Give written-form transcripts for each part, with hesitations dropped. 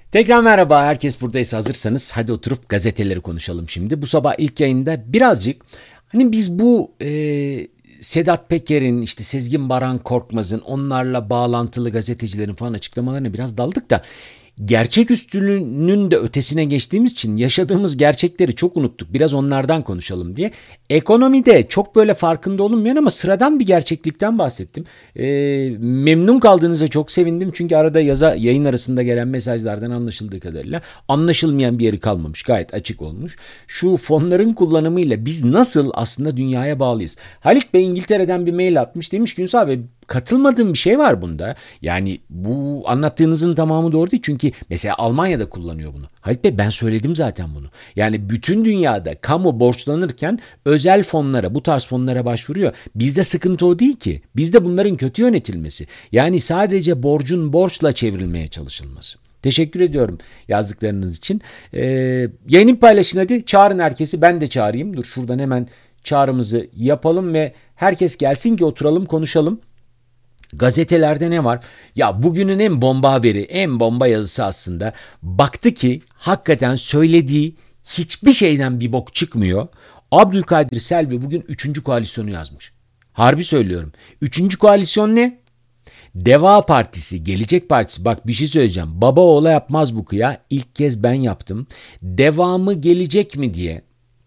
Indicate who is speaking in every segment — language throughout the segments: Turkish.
Speaker 1: Tekrar merhaba, herkes buradaysa hazırsanız hadi oturup gazeteleri konuşalım şimdi. Bu sabah ilk yayında birazcık hani biz bu Sedat Peker'in işte Sezgin Baran Korkmaz'ın onlarla bağlantılı gazetecilerin falan açıklamalarına biraz daldık da gerçeküstünün de ötesine geçtiğimiz için yaşadığımız gerçekleri çok unuttuk. Biraz onlardan konuşalım diye. Ekonomide çok böyle farkında olunmayan ama sıradan bir gerçeklikten bahsettim. Memnun kaldığınıza çok sevindim. Çünkü arada yayın arasında gelen mesajlardan anlaşıldığı kadarıyla anlaşılmayan bir yeri kalmamış. Gayet açık olmuş. Şu fonların kullanımıyla biz nasıl aslında dünyaya bağlıyız? Halit Bey İngiltere'den bir mail atmış. Demiş ki Yunus abi katılmadığım bir şey var bunda. Yani bu anlattığınızın tamamı doğru değil. Çünkü mesela Almanya'da kullanıyor bunu. Halit Bey ben söyledim zaten bunu. Yani bütün dünyada kamu borçlanırken özel fonlara, bu tarz fonlara başvuruyor. Bizde sıkıntı o değil ki. Bizde bunların kötü yönetilmesi. Yani sadece borcun borçla çevrilmeye çalışılması. Teşekkür ediyorum yazdıklarınız için. Yayını paylaşın hadi. Çağırın herkesi. Ben de çağırayım. Dur şuradan hemen çağrımızı yapalım ve herkes gelsin ki oturalım konuşalım. Gazetelerde ne var? Ya bugünün en bomba haberi, en bomba yazısı aslında. Baktı ki hakikaten söylediği hiçbir şeyden bir bok çıkmıyor. Abdülkadir Selvi bugün 3. koalisyonu yazmış. Harbi söylüyorum. 3. koalisyon ne? Deva Partisi, Gelecek Partisi. Bak bir şey söyleyeceğim. Baba oğla yapmaz bu kıya. İlk kez ben yaptım. Devamı gelecek mi diye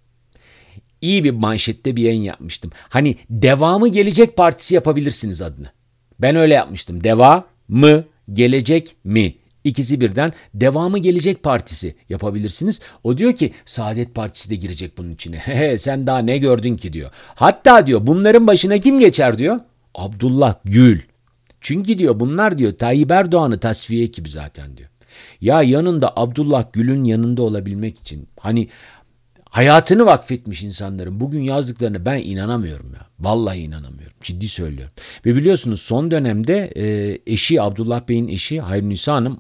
Speaker 1: iyi bir manşette bir yayın yapmıştım. Hani devamı Gelecek Partisi yapabilirsiniz adını. Ben öyle yapmıştım. Deva mı gelecek mi? İkisi birden devamı Gelecek Partisi yapabilirsiniz. O diyor ki Saadet Partisi de girecek bunun içine. Sen daha ne gördün ki diyor. Hatta diyor bunların başına kim geçer diyor. Abdullah Gül. Çünkü diyor bunlar diyor Tayyip Erdoğan'ı tasfiye ekibi zaten diyor. Ya yanında Abdullah Gül'ün yanında olabilmek için hani hayatını vakfetmiş insanların bugün yazdıklarına ben inanamıyorum ya. Vallahi inanamıyorum. Ciddi söylüyorum. Ve biliyorsunuz son dönemde eşi Abdullah Bey'in eşi Hayrunisa Hanım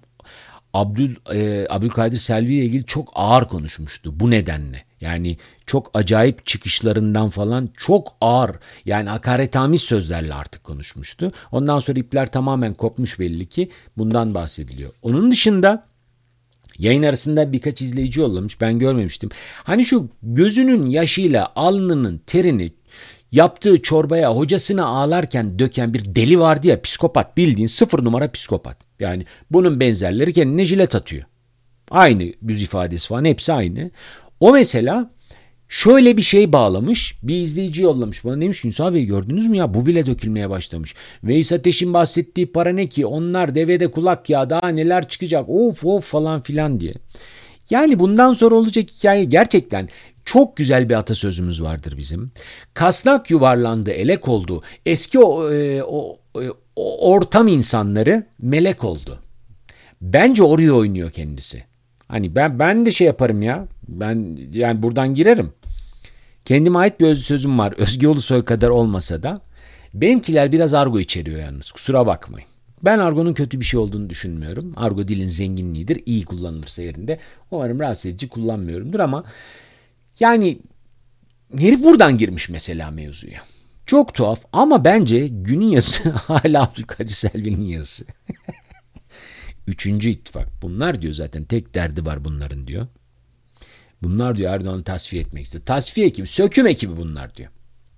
Speaker 1: Abdülkadir Selvi ile ilgili çok ağır konuşmuştu bu nedenle. Yani çok acayip çıkışlarından falan çok ağır yani hakaretamiz sözlerle artık konuşmuştu. Ondan sonra ipler tamamen kopmuş belli ki bundan bahsediliyor. Onun dışında yayın arasında birkaç izleyici yollamış. Ben görmemiştim. Hani şu gözünün yaşıyla alnının terini yaptığı çorbaya hocasına ağlarken döken bir deli vardı ya psikopat bildiğin 0 numara psikopat. Yani bunun benzerleri kendine jilet atıyor. Aynı yüz ifadesi falan hepsi aynı. O mesela şöyle bir şey bağlamış. Bir izleyici yollamış bana demiş Yunus abi gördünüz mü ya bu bile dökülmeye başlamış. Veys Ateş'in bahsettiği para ne ki onlar devede kulak ya daha neler çıkacak of of falan filan diye. Yani bundan sonra olacak hikaye gerçekten çok güzel bir atasözümüz vardır bizim. Kasnak yuvarlandı elek oldu. Eski ortam insanları melek oldu. Bence oraya oynuyor kendisi. Hani ben de şey yaparım ya. Ben yani buradan girerim. Kendime ait bir öz sözüm var. Özge Ulusoy kadar olmasa da. Benimkiler biraz argo içeriyor yalnız. Kusura bakmayın. Ben argonun kötü bir şey olduğunu düşünmüyorum. Argo dilin zenginliğidir. İyi kullanılırsa yerinde. Umarım rahatsız edici kullanmıyorumdur ama yani herif buradan girmiş mesela mevzuya. Çok tuhaf ama bence günün yazısı hala Abdülkadir Selvi'nin yazısı. 3. ittifak. Bunlar diyor zaten tek derdi var bunların diyor. Bunlar diyor Erdoğan'ı tasfiye etmek istiyor. Tasfiye ekibi, söküm ekibi bunlar diyor.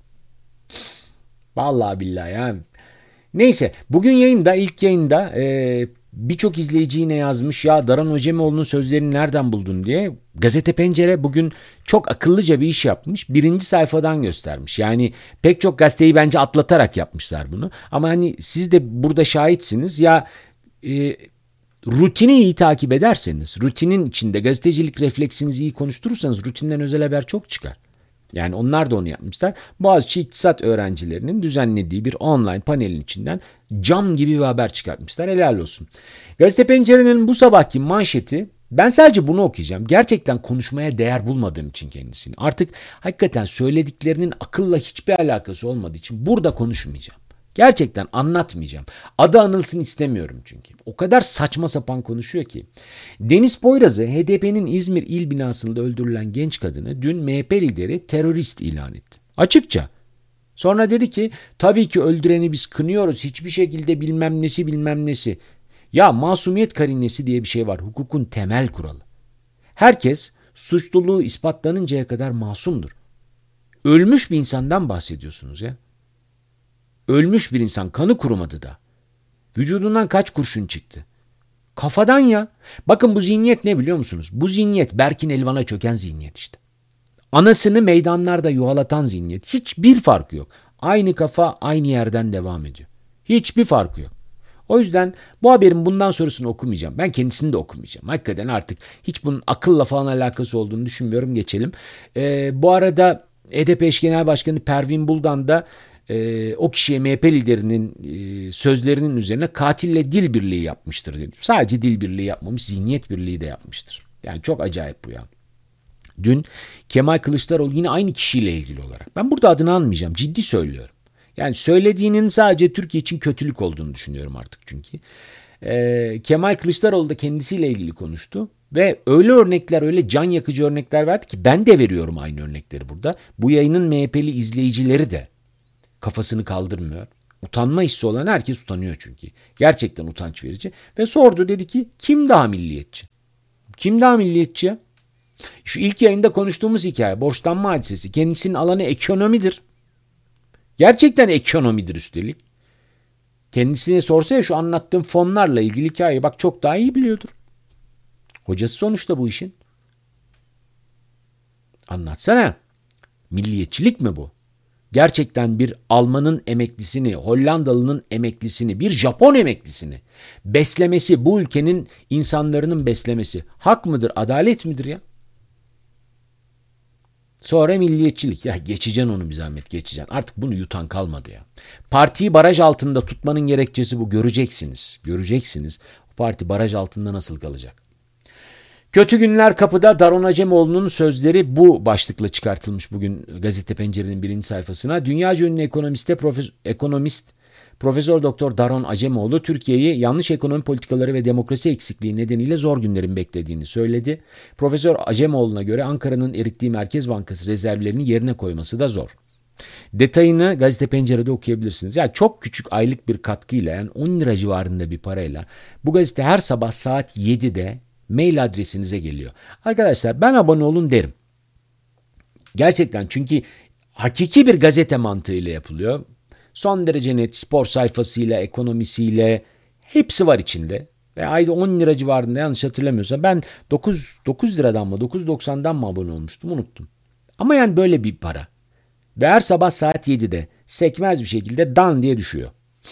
Speaker 1: Vallahi billahi ya. Neyse bugün yayında ilk yayında birçok izleyici yine yazmış ya Daran Öcemoğlu'nun sözlerini nereden buldun diye. Gazete Pencere bugün çok akıllıca bir iş yapmış. 1. sayfadan göstermiş. Yani pek çok gazeteyi bence atlatarak yapmışlar bunu. Ama hani siz de burada şahitsiniz ya e, rutini iyi takip ederseniz, rutinin içinde gazetecilik refleksinizi iyi konuşturursanız rutinden özel haber çok çıkar. Yani onlar da onu yapmışlar. Boğaziçi İktisat öğrencilerinin düzenlediği bir online panelin içinden cam gibi bir haber çıkartmışlar. Helal olsun. Gazete Pencere'nin bu sabahki manşeti ben sadece bunu okuyacağım. Gerçekten konuşmaya değer bulmadığım için kendisini. Artık hakikaten söylediklerinin akılla hiçbir alakası olmadığı için burada konuşmayacağım. Gerçekten anlatmayacağım. Adı anılsın istemiyorum çünkü. O kadar saçma sapan konuşuyor ki. Deniz Poyraz'ı HDP'nin İzmir il binasında öldürülen genç kadını dün MHP lideri terörist ilan etti. Açıkça. Sonra dedi ki tabii ki öldüreni biz kınıyoruz. Hiçbir şekilde bilmem nesi bilmem nesi. Ya masumiyet karinesi diye bir şey var. Hukukun temel kuralı. Herkes suçluluğu ispatlanıncaya kadar masumdur. Ölmüş bir insandan bahsediyorsunuz ya. Ölmüş bir insan, kanı kurumadı da. Vücudundan kaç kurşun çıktı? Kafadan ya. Bakın bu zihniyet ne biliyor musunuz? Bu zihniyet Berkin Elvan'a çöken zihniyet işte. Anasını meydanlarda yuhalatan zihniyet. Hiçbir farkı yok. Aynı kafa aynı yerden devam ediyor. Hiçbir farkı yok. O yüzden bu haberin bundan sonrasını okumayacağım. Ben kendisini de okumayacağım. Hakikaten artık hiç bunun akılla falan alakası olduğunu düşünmüyorum. Geçelim. Bu arada HDP eş genel başkanı Pervin Buldan da o kişiye MHP liderinin sözlerinin üzerine katille dil birliği yapmıştır dedi. Sadece dil birliği yapmamış, zihniyet birliği de yapmıştır. Yani çok acayip bu ya. Dün Kemal Kılıçdaroğlu yine aynı kişiyle ilgili olarak. Ben burada adını anmayacağım. Ciddi söylüyorum. Yani söylediğinin sadece Türkiye için kötülük olduğunu düşünüyorum artık çünkü. Kemal Kılıçdaroğlu da kendisiyle ilgili konuştu. Ve öyle örnekler, öyle can yakıcı örnekler verdi ki ben de veriyorum aynı örnekleri burada. Bu yayının MHP'li izleyicileri de kafasını kaldırmıyor. Utanma hissi olan herkes utanıyor çünkü. Gerçekten utanç verici. Ve sordu, dedi ki kim daha milliyetçi? Kim daha milliyetçi ya? Şu ilk yayında konuştuğumuz hikaye, borçlanma hadisesi. Kendisinin alanı ekonomidir. Gerçekten ekonomidir üstelik. Kendisine sorsa ya şu anlattığım fonlarla ilgili hikayeyi bak çok daha iyi biliyordur. Hocası sonuçta bu işin. Anlatsana. Milliyetçilik mi bu? Gerçekten bir Almanın emeklisini, Hollandalı'nın emeklisini, bir Japon emeklisini beslemesi, bu ülkenin insanların beslemesi hak mıdır, adalet midir ya? Sonra milliyetçilik. Ya geçeceksin onu, bir zahmet geçeceksin. Artık bunu yutan kalmadı ya. Partiyi baraj altında tutmanın gerekçesi bu. Göreceksiniz. Göreceksiniz. O parti baraj altında nasıl kalacak? Kötü günler kapıda. Daron Acemoğlu'nun sözleri bu başlıkla çıkartılmış bugün Gazete Pencere'nin birinci sayfasına. Dünyaca ünlü ekonomist Profesör Doktor Daron Acemoğlu Türkiye'yi yanlış ekonomi politikaları ve demokrasi eksikliği nedeniyle zor günlerin beklediğini söyledi. Profesör Acemoğlu'na göre Ankara'nın erittiği Merkez Bankası rezervlerini yerine koyması da zor. Detayını Gazete Pencere'de okuyabilirsiniz. Yani çok küçük aylık bir katkıyla, yani 10 lira civarında bir parayla bu gazete her sabah saat 7'de mail adresinize geliyor. Arkadaşlar ben abone olun derim. Gerçekten, çünkü hakiki bir gazete mantığıyla yapılıyor. Son derece net, spor sayfasıyla, ekonomisiyle hepsi var içinde. Ve ayda 10 lira civarında, yanlış hatırlamıyorsam. Ben 9 liradan mı 9.90'dan mı abone olmuştum, unuttum. Ama yani böyle bir para. Ve her sabah saat 7'de sekmez bir şekilde dan diye düşüyor.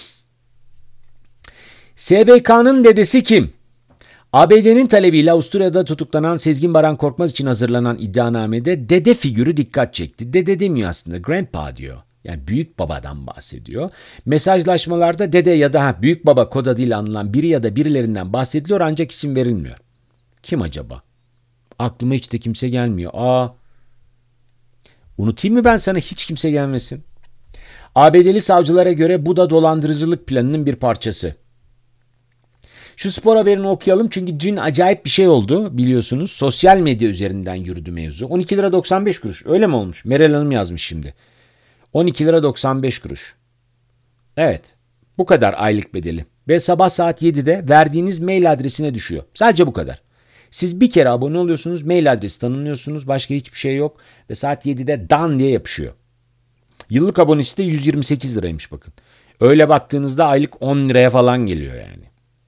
Speaker 1: SBK'nın dedesi kim? ABD'nin talebiyle Avusturya'da tutuklanan Sezgin Baran Korkmaz için hazırlanan iddianamede dede figürü dikkat çekti. Dede demiyor aslında, grandpa diyor. Yani büyük babadan bahsediyor. Mesajlaşmalarda dede ya da büyük baba kod adıyla anılan biri ya da birilerinden bahsediliyor ancak isim verilmiyor. Kim acaba? Aklıma hiç de kimse gelmiyor. Unutayım mı ben sana, hiç kimse gelmesin. ABD'li savcılara göre bu da dolandırıcılık planının bir parçası. Şu spor haberini okuyalım çünkü dün acayip bir şey oldu biliyorsunuz. Sosyal medya üzerinden yürüdü mevzu. 12 lira 95 kuruş, öyle mi olmuş? Meral Hanım yazmış şimdi. 12 lira 95 kuruş. Evet, bu kadar aylık bedeli. Ve sabah saat 7'de verdiğiniz mail adresine düşüyor. Sadece bu kadar. Siz bir kere abone oluyorsunuz, mail adresi tanımlıyorsunuz, başka hiçbir şey yok. Ve saat 7'de dan diye yapışıyor. Yıllık abonesi de 128 liraymış bakın. Öyle baktığınızda aylık 10 liraya falan geliyor yani.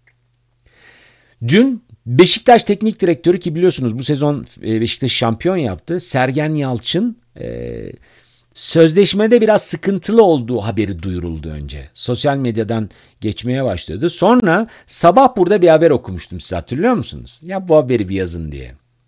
Speaker 1: Dün Beşiktaş Teknik Direktörü, ki biliyorsunuz bu sezon Beşiktaş şampiyon yaptı, Sergen Yalçın sözleşmede biraz sıkıntılı olduğu haberi duyuruldu önce. Sosyal medyadan geçmeye başladı. Sonra sabah burada bir haber okumuştum, size hatırlıyor musunuz? Ya bu haberi bir yazın diye.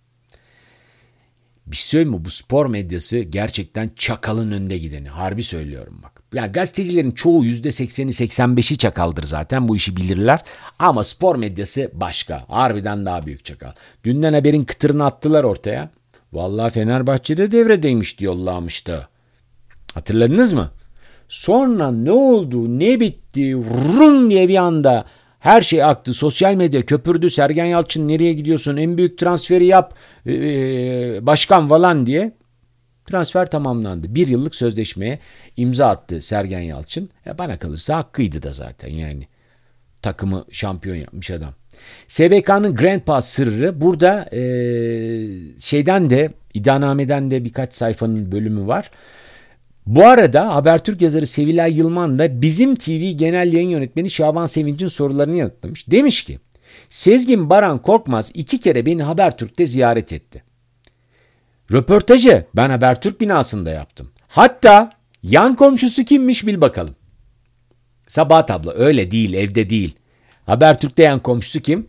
Speaker 1: Bir şey söyleyeyim mi? Bu spor medyası gerçekten çakalın önde gideni. Harbi söylüyorum bak. Yani gazetecilerin çoğu %80'i 85'i çakaldır zaten, bu işi bilirler. Ama spor medyası başka. Harbiden daha büyük çakal. Dünden haberin kıtırını attılar ortaya. Vallahi Fenerbahçe'de devredeymiş diyorlarmıştı. Hatırladınız mı? Sonra ne oldu, ne bitti, run diye bir anda her şey aktı. Sosyal medya köpürdü. Sergen Yalçın nereye gidiyorsun? En büyük transferi yap başkan falan diye. Transfer tamamlandı. 1 yıllık sözleşmeye imza attı Sergen Yalçın. Bana kalırsa hakkıydı da zaten yani. takımı şampiyon yapmış adam. SBK'nın Grand Pass sırrı burada şeyden de iddianameden de birkaç sayfanın bölümü var. Bu arada Habertürk yazarı Sevilay Yılman da Bizim TV Genel Yayın Yönetmeni Şaban Sevinç'in sorularını yanıtlamış. Demiş ki Sezgin Baran Korkmaz 2 kere beni Habertürk'te ziyaret etti. Röportajı ben Habertürk binasında yaptım. Hatta yan komşusu kimmiş bil bakalım. Sabahat abla öyle değil, evde değil. Habertürk'te yan komşusu kim?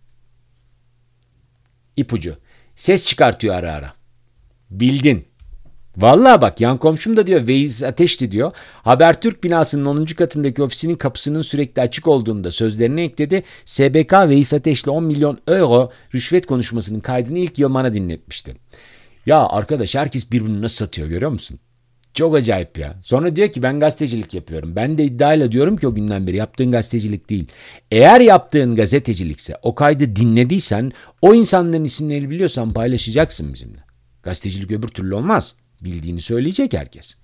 Speaker 1: İpucu. Ses çıkartıyor ara ara. Bildin. Vallahi bak yan komşum da diyor Veys Ateş'ti diyor. Habertürk binasının 10. katındaki ofisinin kapısının sürekli açık olduğunu da sözlerine ekledi. SBK Veys Ateş'le 10 milyon euro rüşvet konuşmasının kaydını ilk Yılman'a dinletmişti. Ya arkadaş herkes birbirini nasıl satıyor görüyor musun? Çok acayip ya. Sonra diyor ki ben gazetecilik yapıyorum. Ben de iddiayla diyorum ki o günden beri yaptığın gazetecilik değil. Eğer yaptığın gazetecilikse o kaydı dinlediysen o insanların isimlerini biliyorsan paylaşacaksın bizimle. Gazetecilik öbür türlü olmaz. Bildiğini söyleyecek herkes.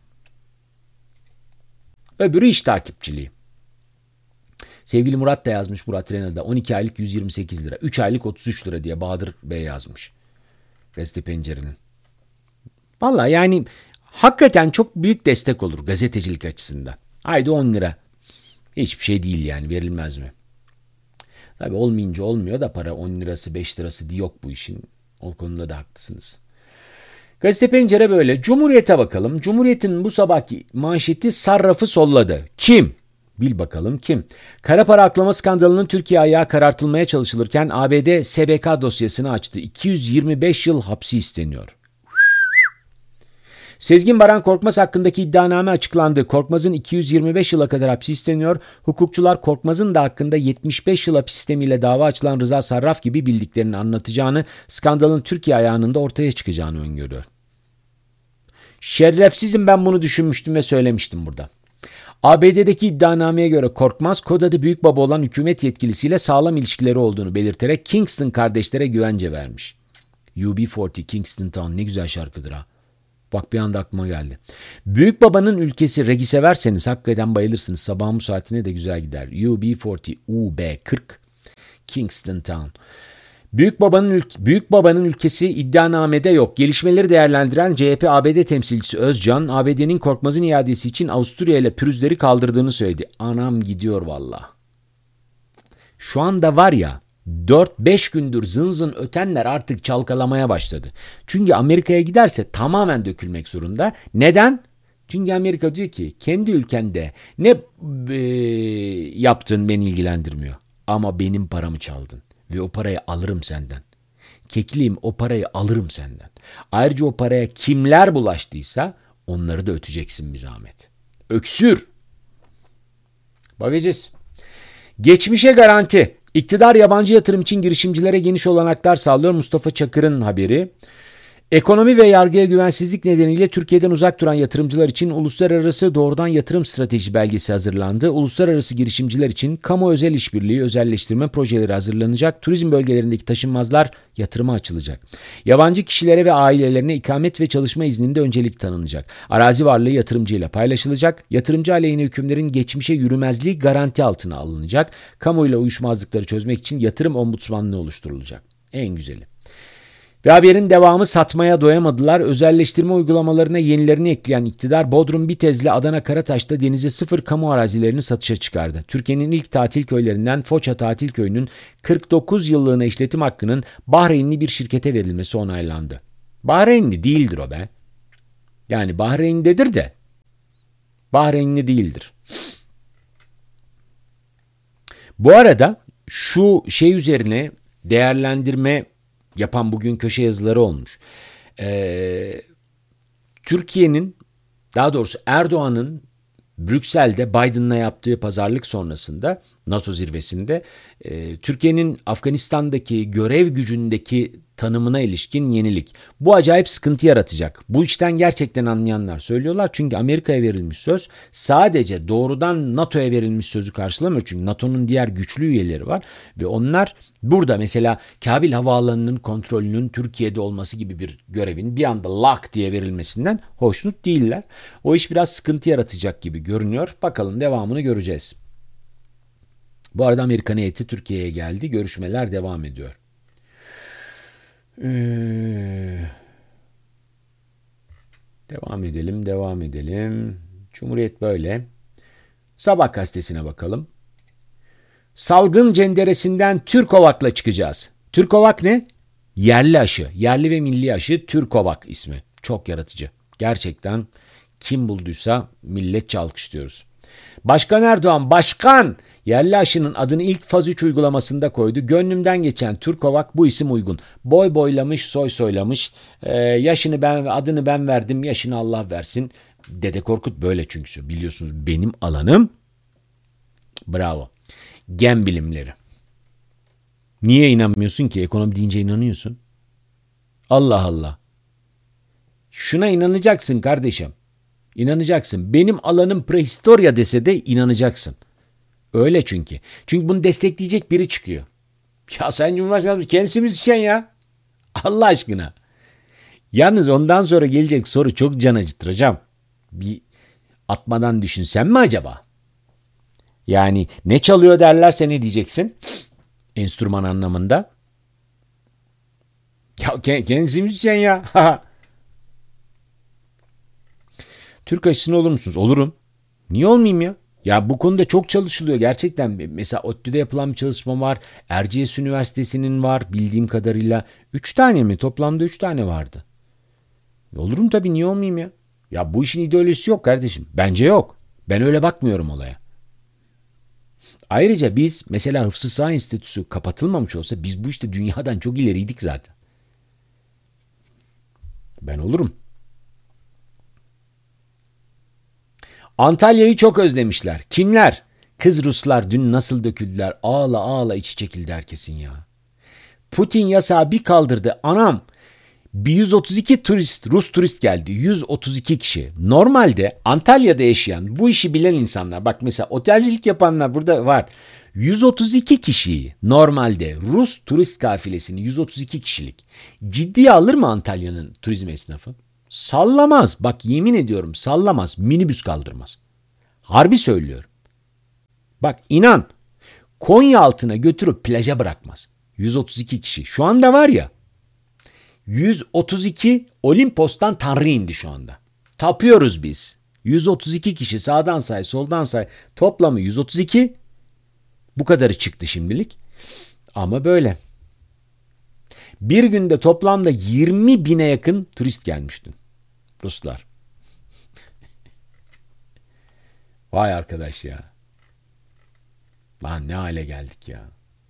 Speaker 1: Öbürü iş takipçiliği. Sevgili Murat da yazmış Murat Rena'da 12 aylık 128 lira. 3 aylık 33 lira diye Bahadır Bey yazmış. Gazete Pencere'nin. Vallahi yani hakikaten çok büyük destek olur gazetecilik açısından. Haydi 10 lira. Hiçbir şey değil yani verilmez mi? Tabii olmayınca olmuyor da para 10 lirası 5 lirası diye yok bu işin. O konuda da haklısınız. Gazete Pencere böyle. Cumhuriyet'e bakalım. Cumhuriyet'in bu sabahki manşeti sarrafı solladı. Kim? Bil bakalım kim? Kara para aklama skandalının Türkiye ayağı karartılmaya çalışılırken ABD SBK dosyasını açtı. 225 yıl hapsi isteniyor. Sezgin Baran Korkmaz hakkındaki iddianame açıklandı. Korkmaz'ın 225 yıla kadar hapsi isteniyor. Hukukçular Korkmaz'ın da hakkında 75 yıl hapis sistemiyle dava açılan Rıza Sarraf gibi bildiklerini anlatacağını, skandalın Türkiye ayağının da ortaya çıkacağını öngörüyor. Şerefsizim ben bunu düşünmüştüm ve söylemiştim burada. ABD'deki iddianameye göre Korkmaz, kod adı büyük baba olan hükümet yetkilisiyle sağlam ilişkileri olduğunu belirterek Kingston kardeşlere güvence vermiş. UB40 Kingston Town ne güzel şarkıdır ha. Bak bir anda aklıma geldi. Büyük babanın ülkesi regi severseniz hakikaten bayılırsınız. Sabahın bu saatine de güzel gider. UB40 UB40 Kingston Town. Büyük babanın ülkesi iddianamede yok. Gelişmeleri değerlendiren CHP ABD temsilcisi Özcan, ABD'nin Korkmaz'ın iadesi için Avusturya ile pürüzleri kaldırdığını söyledi. Anam gidiyor valla. Şu anda var ya 4-5 gündür zın zın ötenler artık çalkalamaya başladı. Çünkü Amerika'ya giderse tamamen dökülmek zorunda. Neden? Çünkü Amerika diyor ki kendi ülkende ne yaptın beni ilgilendirmiyor. Ama benim paramı çaldın ve o parayı alırım senden. Kekliyim o parayı alırım senden. Ayrıca o paraya kimler bulaştıysa onları da öteceksin bir zahmet. Öksür. Bakacağız. Geçmişe garanti. İktidar yabancı yatırım için girişimcilere geniş olanaklar sağlıyor. Mustafa Çakır'ın haberi. Ekonomi ve yargıya güvensizlik nedeniyle Türkiye'den uzak duran yatırımcılar için uluslararası doğrudan yatırım strateji belgesi hazırlandı. Uluslararası girişimciler için kamu özel işbirliği özelleştirme projeleri hazırlanacak. Turizm bölgelerindeki taşınmazlar yatırıma açılacak. Yabancı kişilere ve ailelerine ikamet ve çalışma izninde öncelik tanınacak. Arazi varlığı yatırımcıyla paylaşılacak. Yatırımcı aleyhine hükümlerin geçmişe yürümezliği garanti altına alınacak. Kamuoyuyla uyuşmazlıkları çözmek için yatırım ombudsmanlığı oluşturulacak. En güzeli. Ve haberin devamı satmaya doyamadılar. Özelleştirme uygulamalarına yenilerini ekleyen iktidar Bodrum Bitez'le Adana Karataş'ta denize sıfır kamu arazilerini satışa çıkardı. Türkiye'nin ilk tatil köylerinden Foça Tatil Köyü'nün 49 yıllığına işletim hakkının Bahreynli bir şirkete verilmesi onaylandı. Bahreynli değildir o be. Yani Bahreyn'dedir de Bahreynli değildir. Bu arada şu şey üzerine değerlendirme yapan bugün köşe yazıları olmuş. Türkiye'nin daha doğrusu Erdoğan'ın Brüksel'de Biden'la yaptığı pazarlık sonrasında NATO zirvesinde Türkiye'nin Afganistan'daki görev gücündeki tanımına ilişkin yenilik. Bu acayip sıkıntı yaratacak. Bu işten gerçekten anlayanlar söylüyorlar. Çünkü Amerika'ya verilmiş söz sadece doğrudan NATO'ya verilmiş sözü karşılamıyor. Çünkü NATO'nun diğer güçlü üyeleri var ve onlar burada mesela Kabil Havaalanı'nın kontrolünün Türkiye'de olması gibi bir görevin bir anda lak diye verilmesinden hoşnut değiller. O iş biraz sıkıntı yaratacak gibi görünüyor. Bakalım devamını göreceğiz. Bu arada Amerikan heyeti Türkiye'ye geldi. Görüşmeler devam ediyor. Devam edelim. Cumhuriyet böyle. Sabah gazetesine bakalım. Salgın cenderesinden Türkovak'la çıkacağız. Türkovak ne? Yerli aşı. Yerli ve milli aşı Türkovak ismi. Çok yaratıcı. Gerçekten kim bulduysa milletçe alkışlıyoruz. Başkan Erdoğan, başkan! Yerli aşının adını ilk faz 3 uygulamasında koydu. Gönlümden geçen Türkovak, bu isim uygun. Boy boylamış, soy soylamış. Adını ben verdim, yaşını Allah versin. Dede Korkut böyle çünkü biliyorsunuz benim alanım. Bravo. Gen bilimleri. Niye inanmıyorsun ki? Ekonomi deyince inanıyorsun. Allah Allah. Şuna inanacaksın kardeşim. İnanacaksın. Benim alanım prehistorya dese de inanacaksın. Öyle çünkü. Çünkü bunu destekleyecek biri çıkıyor. Ya sen Cumhurbaşkanı kendisi müzisyen ya. Allah aşkına. Yalnız ondan sonra gelecek soru çok can acıtıracağım. Bir atmadan düşünsen mi acaba? Yani ne çalıyor derlerse ne diyeceksin? Enstrüman anlamında. Ya kendisi müzisyen ya. Türk aşısına olur musunuz? Olurum. Niye olmayayım ya? Ya bu konuda çok çalışılıyor gerçekten. Mesela ODTÜ'de yapılan bir çalışma var. Erciyes Üniversitesi'nin var bildiğim kadarıyla. 3 tane mi? Toplamda 3 tane vardı. Olurum tabii, niye olmayayım ya? Ya bu işin ideolojisi yok kardeşim. Bence yok. Ben öyle bakmıyorum olaya. Ayrıca biz mesela Hıfzı Sıha Enstitüsü kapatılmamış olsa biz bu işte dünyadan çok ileriydik zaten. Ben olurum. Antalya'yı çok özlemişler. Kimler? Kız Ruslar dün nasıl döküldüler. Ağla ağla içi çekildi herkesin ya. Putin yasağı bir kaldırdı. Anam, bir 132 Rus turist geldi. 132 kişi. Normalde Antalya'da yaşayan, bu işi bilen insanlar, bak mesela otelcilik yapanlar burada var. 132 kişiyi normalde Rus turist kafilesini 132 kişilik ciddiye alır mı Antalya'nın turizm esnafı? Sallamaz. Bak yemin ediyorum sallamaz. Minibüs kaldırmaz. Harbi söylüyorum. Bak inan, Konya altına götürüp plaja bırakmaz. 132 kişi. Şu anda var ya, 132 Olimpos'tan Tanrı indi şu anda. Tapıyoruz biz. 132 kişi sağdan say soldan say, toplamı 132. Bu kadarı çıktı şimdilik. Ama böyle. Bir günde toplamda 20 bine yakın turist gelmişti. Ruslar. Vay arkadaş ya. Lan ne hale geldik ya.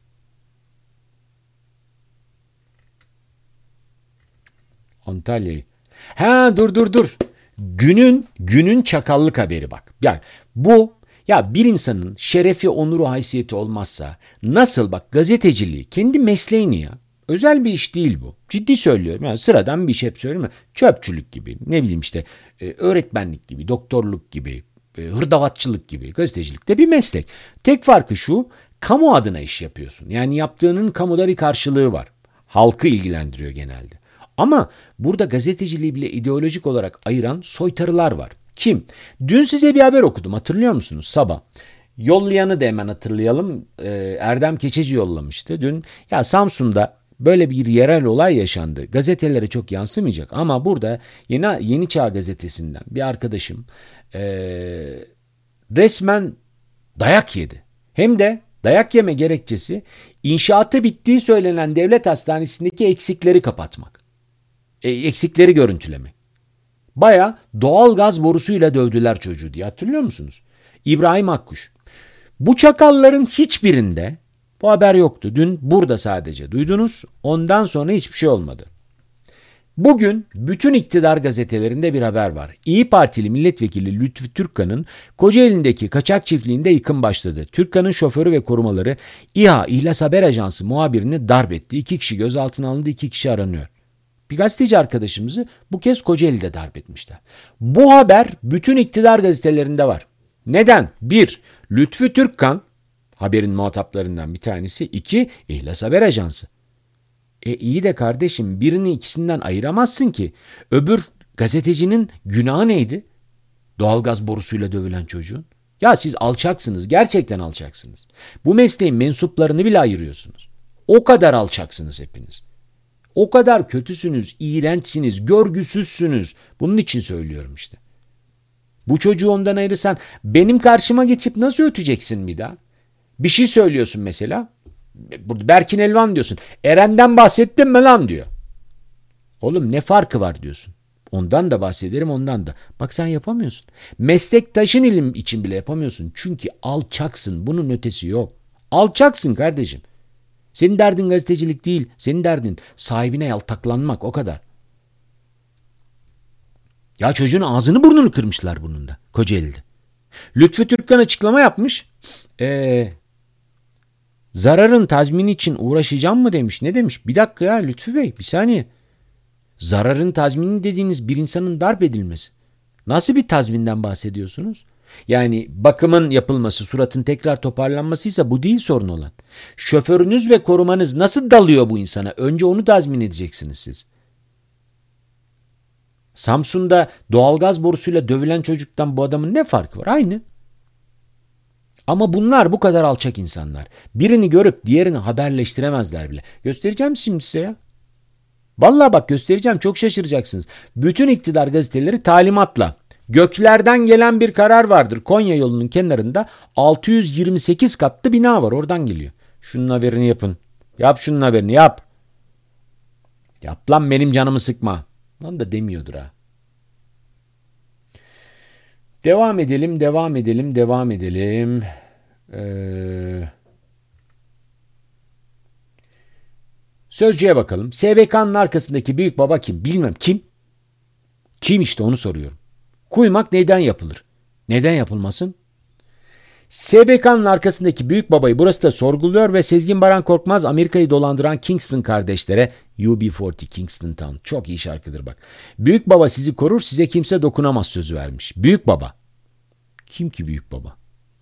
Speaker 1: Antalya'yı. Ha dur. Günün çakallık haberi bak. Yani bir insanın şerefi, onuru, haysiyeti olmazsa nasıl, bak gazeteciliği kendi mesleğini ya. Özel bir iş değil bu. Ciddi söylüyorum. Yani sıradan bir iş, hep söylüyorum. Çöpçülük gibi, ne bileyim işte öğretmenlik gibi, doktorluk gibi, hırdavatçılık gibi, gazetecilik de bir meslek. Tek farkı şu: kamu adına iş yapıyorsun. Yani yaptığının kamuda bir karşılığı var. Halkı ilgilendiriyor genelde. Ama burada gazeteciliği bile ideolojik olarak ayıran soytarılar var. Kim? Dün size bir haber okudum, hatırlıyor musunuz? Sabah. Yollayanı da hemen hatırlayalım. Erdem Keçeci yollamıştı dün. Ya Samsun'da böyle bir yerel olay yaşandı. Gazetelere çok yansımayacak ama burada Yeni Çağ gazetesinden bir arkadaşım resmen dayak yedi. Hem de dayak yeme gerekçesi inşaatı bittiği söylenen devlet hastanesindeki eksikleri kapatmak. Eksikleri görüntülemek. Baya doğal gaz borusuyla dövdüler çocuğu diye, hatırlıyor musunuz? İbrahim Akkuş. Bu çakalların hiçbirinde bu haber yoktu. Dün burada sadece duydunuz. Ondan sonra hiçbir şey olmadı. Bugün bütün iktidar gazetelerinde bir haber var. İyi Partili milletvekili Lütfü Türkkan'ın Kocaeli'ndeki kaçak çiftliğinde yıkım başladı. Türkkan'ın şoförü ve korumaları İHA İhlas Haber Ajansı muhabirini darp etti. 2 kişi gözaltına alındı, 2 kişi aranıyor. Bir gazeteci arkadaşımızı bu kez Kocaeli'de darp etmişler. Bu haber bütün iktidar gazetelerinde var. Neden? 1. Lütfü Türkkan haberin muhataplarından bir tanesi. 2. İhlas Haber Ajansı. İyi de kardeşim, birini ikisinden ayıramazsın ki. Öbür gazetecinin günahı neydi? Doğalgaz borusuyla dövülen çocuğun. Ya siz alçaksınız. Gerçekten alçaksınız. Bu mesleğin mensuplarını bile ayırıyorsunuz. O kadar alçaksınız hepiniz. O kadar kötüsünüz, iğrençsiniz, görgüsüzsünüz. Bunun için söylüyorum işte. Bu çocuğu ondan ayırırsan benim karşıma geçip nasıl öteceksin bir daha? Bir şey söylüyorsun mesela. Burada Berkin Elvan diyorsun. Eren'den bahsettin mi lan diyor. Oğlum ne farkı var diyorsun. Ondan da bahsederim ondan da. Bak sen yapamıyorsun. Meslektaşın ilim için bile yapamıyorsun. Çünkü alçaksın. Bunun ötesi yok. Alçaksın kardeşim. Senin derdin gazetecilik değil. Senin derdin sahibine yaltaklanmak o kadar. Ya çocuğun ağzını burnunu kırmışlar bunun da. Kocaeli'de. Lütfü Türkkan açıklama yapmış. Zararın tazmini için uğraşacağım mı demiş. Ne demiş? Bir dakika ya Lütfü Bey bir saniye. Zararın tazmini dediğiniz bir insanın darp edilmesi. Nasıl bir tazminden bahsediyorsunuz? Yani bakımın yapılması, suratın tekrar toparlanmasıysa bu değil sorun olan. Şoförünüz ve korumanız nasıl dalıyor bu insana? Önce onu tazmin edeceksiniz siz. Samsun'da doğalgaz borusuyla dövülen çocuktan bu adamın ne farkı var? Aynı. Ama bunlar bu kadar alçak insanlar. Birini görüp diğerini haberleştiremezler bile. Göstereceğim şimdi size ya. Vallahi bak göstereceğim çok şaşıracaksınız. Bütün iktidar gazeteleri talimatla. Göklerden gelen bir karar vardır. Konya yolunun kenarında 628 katlı bina var. Oradan geliyor. Şunun haberini yapın. Yap şunun haberini yap. Yap lan benim canımı sıkma. Lan da demiyordur ha. Devam edelim. Sözcüğe bakalım. SBK'nın arkasındaki büyük baba kim? Bilmem kim. Kim işte onu soruyorum. Kuymak neden yapılır? Neden yapılmasın? SBK'nın arkasındaki büyük babayı burası da sorguluyor ve Sezgin Baran Korkmaz Amerika'yı dolandıran Kingston kardeşlere UB40 Kingston Town çok iyi şarkıdır bak. Büyük baba sizi korur size kimse dokunamaz sözü vermiş. Büyük baba. Kim ki büyük baba?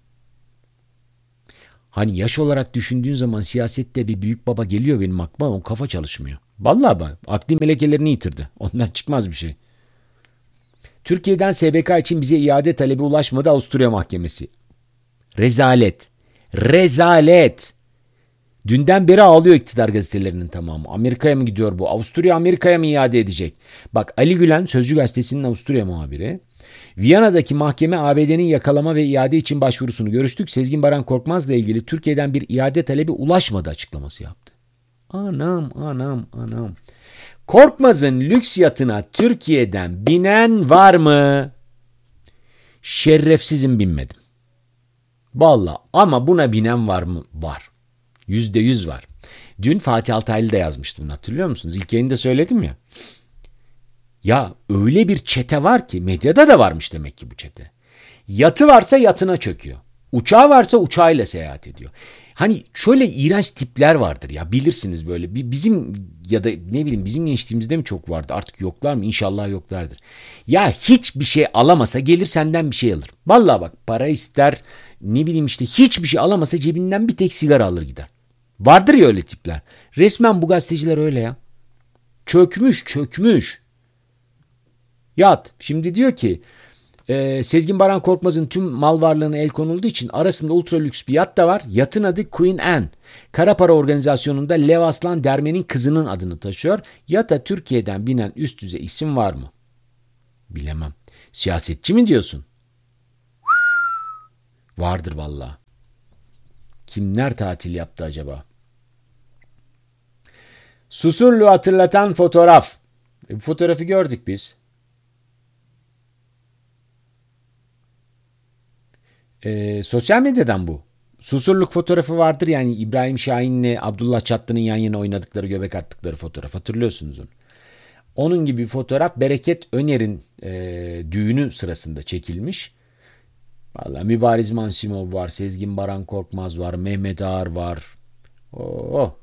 Speaker 1: Hani yaş olarak düşündüğün zaman siyasette bir büyük baba geliyor benim aklıma o kafa çalışmıyor. Vallahi bak akli melekelerini yitirdi. Ondan çıkmaz bir şey. Türkiye'den SBK için bize iade talebi ulaşmadı Avusturya Mahkemesi. Rezalet. Rezalet. Dünden beri ağlıyor iktidar gazetelerinin tamamı. Amerika'ya mı gidiyor bu? Avusturya Amerika'ya mı iade edecek? Bak Ali Gülen Sözcü Gazetesi'nin Avusturya muhabiri. Viyana'daki mahkeme ABD'nin yakalama ve iade için başvurusunu görüştük. Sezgin Baran Korkmaz'la ilgili Türkiye'den bir iade talebi ulaşmadı açıklaması yaptı. Anam. Korkmaz'ın lüks yatına Türkiye'den binen var mı? Şerefsizim binmedim. Vallahi ama buna binen var mı? Var. %100 var. Dün Fatih Altaylı da yazmıştım hatırlıyor musunuz? İlk yayında söyledim ya. Ya öyle bir çete var ki medyada da varmış demek ki bu çete. Yatı varsa yatına çöküyor. Uçağı varsa uçağıyla seyahat ediyor. Hani şöyle iğrenç tipler vardır ya bilirsiniz böyle. Bizim ya da ne bileyim bizim gençliğimizde mi çok vardı artık yoklar mı? İnşallah yoklardır. Ya hiçbir şey alamasa gelir senden bir şey alır. Vallahi bak para ister ne bileyim işte hiçbir şey alamasa cebinden bir tek sigara alır gider. Vardır ya öyle tipler. Resmen bu gazeteciler öyle ya. Çökmüş. Yat. Şimdi diyor ki Sezgin Baran Korkmaz'ın tüm mal varlığına el konulduğu için arasında ultra lüks bir yat da var. Yatın adı Queen Anne. Kara para organizasyonunda Lev Aslan Dermen'in kızının adını taşıyor. Yata Türkiye'den binen üst düzey isim var mı? Bilemem. Siyasetçi mi diyorsun? Vardır valla. Kimler tatil yaptı acaba? Susurluğu hatırlatan fotoğraf. Fotoğrafı gördük biz. Sosyal medyadan bu. Susurluk fotoğrafı vardır yani İbrahim Şahin'le Abdullah Çatlı'nın yan yana oynadıkları göbek attıkları fotoğraf hatırlıyorsunuz onu. Onun gibi bir fotoğraf Bereket Öner'in düğünü sırasında çekilmiş. Vallahi Mübariz Mansimov var, Sezgin Baran Korkmaz var, Mehmet Ağar var. Oh.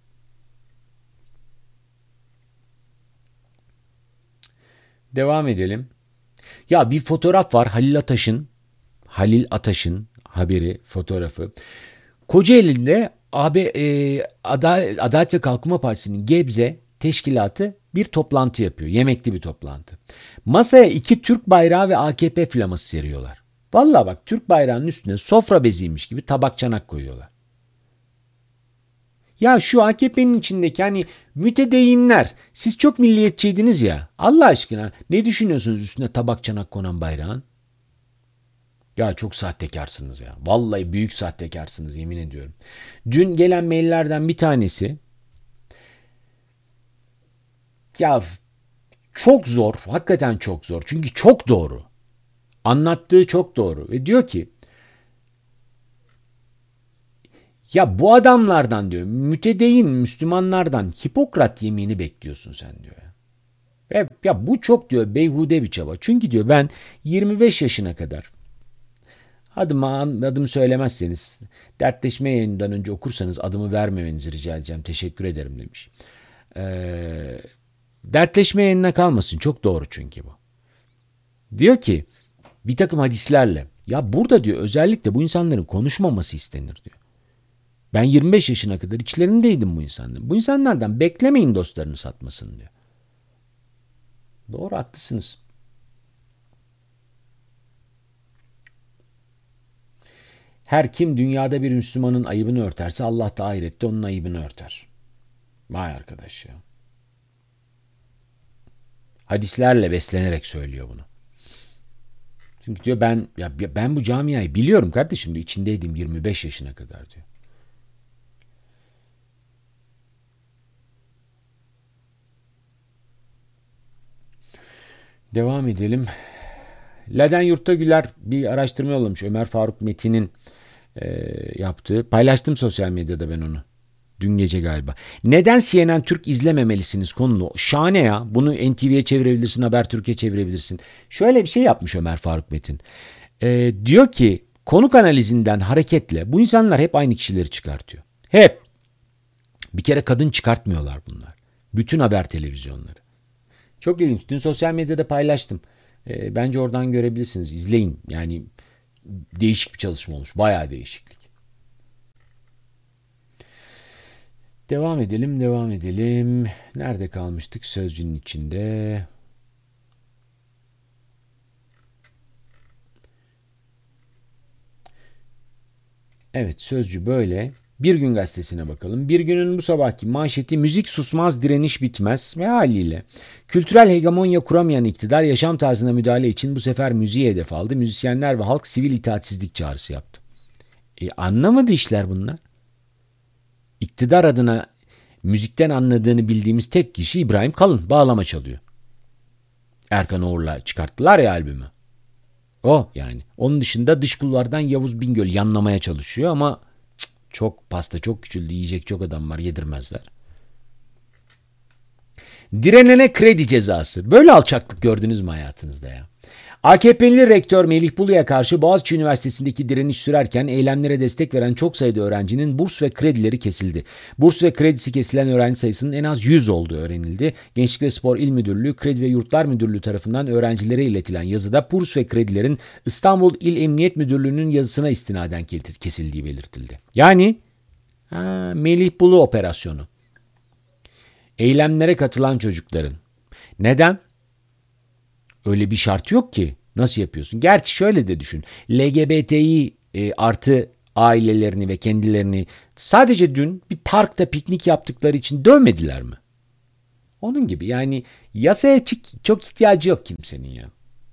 Speaker 1: Devam edelim. Ya bir fotoğraf var Halil Ataş'ın haberi, fotoğrafı. Kocaeli'nde Adalet ve Kalkınma Partisi'nin Gebze teşkilatı bir toplantı yapıyor. Yemekli bir toplantı. Masaya 2 Türk bayrağı ve AKP flaması seriyorlar. Vallahi bak, Türk bayrağının üstüne sofra beziymiş gibi tabak çanak koyuyorlar. Ya şu AKP'nin içindeki hani mütedeyinler, siz çok milliyetçiydiniz ya. Allah aşkına ne düşünüyorsunuz üstüne tabak çanak konan bayrağın? Ya çok sahtekarsınız ya. Vallahi büyük sahtekarsınız, yemin ediyorum. Dün gelen maillerden bir tanesi, ya çok zor, hakikaten çok zor. Çünkü çok doğru. Anlattığı çok doğru. Ve diyor ki, ya bu adamlardan diyor, mütedeyyin Müslümanlardan Hipokrat yemini bekliyorsun sen diyor. Ya bu çok diyor beyhude bir çaba. Çünkü diyor ben 25 yaşına kadar, adımı söylemezseniz, dertleşme yayından önce okursanız adımı vermemenizi rica edeceğim. Teşekkür ederim demiş. Dertleşme yayınına kalmasın. Çok doğru çünkü bu. Diyor ki bir takım hadislerle, ya burada diyor özellikle bu insanların konuşmaması istenir diyor. Ben 25 yaşına kadar içlerindeydim bu insanların. Bu insanlardan beklemeyin dostlarını satmasın diyor. Doğru, haklısınız. Her kim dünyada bir Müslümanın ayıbını örterse Allah da ahirette onun ayıbını örter. Vay arkadaş ya. Hadislerle beslenerek söylüyor bunu. Çünkü diyor ben bu camiayı biliyorum kardeşim diyor. İçindeydim 25 yaşına kadar diyor. Devam edelim. Leden Yurtta Güler bir araştırma yollamış. Ömer Faruk Metin'in yaptığı. Paylaştım sosyal medyada ben onu. Dün gece galiba. Neden CNN Türk izlememelisiniz konulu? Şahane ya. Bunu NTV'ye çevirebilirsin, Habertürk'e çevirebilirsin. Şöyle bir şey yapmış Ömer Faruk Metin. Diyor ki konuk analizinden hareketle bu insanlar hep aynı kişileri çıkartıyor. Hep. Bir kere kadın çıkartmıyorlar bunlar. Bütün haber televizyonları. Çok ilginç. Dün sosyal medyada paylaştım. Bence oradan görebilirsiniz. İzleyin. Yani değişik bir çalışma olmuş. Bayağı değişiklik. Devam edelim, devam edelim. Nerede kalmıştık sözcüğün içinde? Evet, sözcü böyle. Bir Gün Gazetesi'ne bakalım. Bir Gün'ün bu sabahki manşeti müzik susmaz, direniş bitmez ve haliyle. Kültürel hegemonya kuramayan iktidar yaşam tarzına müdahale için bu sefer müziği hedef aldı. Müzisyenler ve halk sivil itaatsizlik çağrısı yaptı. Anlamadı işler bunlar. İktidar adına müzikten anladığını bildiğimiz tek kişi İbrahim Kalın. Bağlama çalıyor. Erkan Oğur'la çıkarttılar ya albümü. O yani. Onun dışında dış kulvardan Yavuz Bingöl yanlamaya çalışıyor ama çok pasta çok küçüldü. Yiyecek çok adam var, yedirmezler. Direnene kredi cezası. Böyle alçaklık gördünüz mü hayatınızda ya? AKP'li rektör Melih Bulu'ya karşı Boğaziçi Üniversitesi'ndeki direniş sürerken eylemlere destek veren çok sayıda öğrencinin burs ve kredileri kesildi. Burs ve kredisi kesilen öğrenci sayısının en az 100 olduğu öğrenildi. Gençlik ve Spor İl Müdürlüğü, Kredi ve Yurtlar Müdürlüğü tarafından öğrencilere iletilen yazıda burs ve kredilerin İstanbul İl Emniyet Müdürlüğü'nün yazısına istinaden kesildiği belirtildi. Yani Melih Bulu operasyonu. Eylemlere katılan çocukların. Neden? Öyle bir şart yok ki. Nasıl yapıyorsun? Gerçi şöyle de düşün. LGBTİ artı ailelerini ve kendilerini sadece dün bir parkta piknik yaptıkları için dövmediler mi? Onun gibi yani yasaya çok ihtiyacı yok kimsenin ya.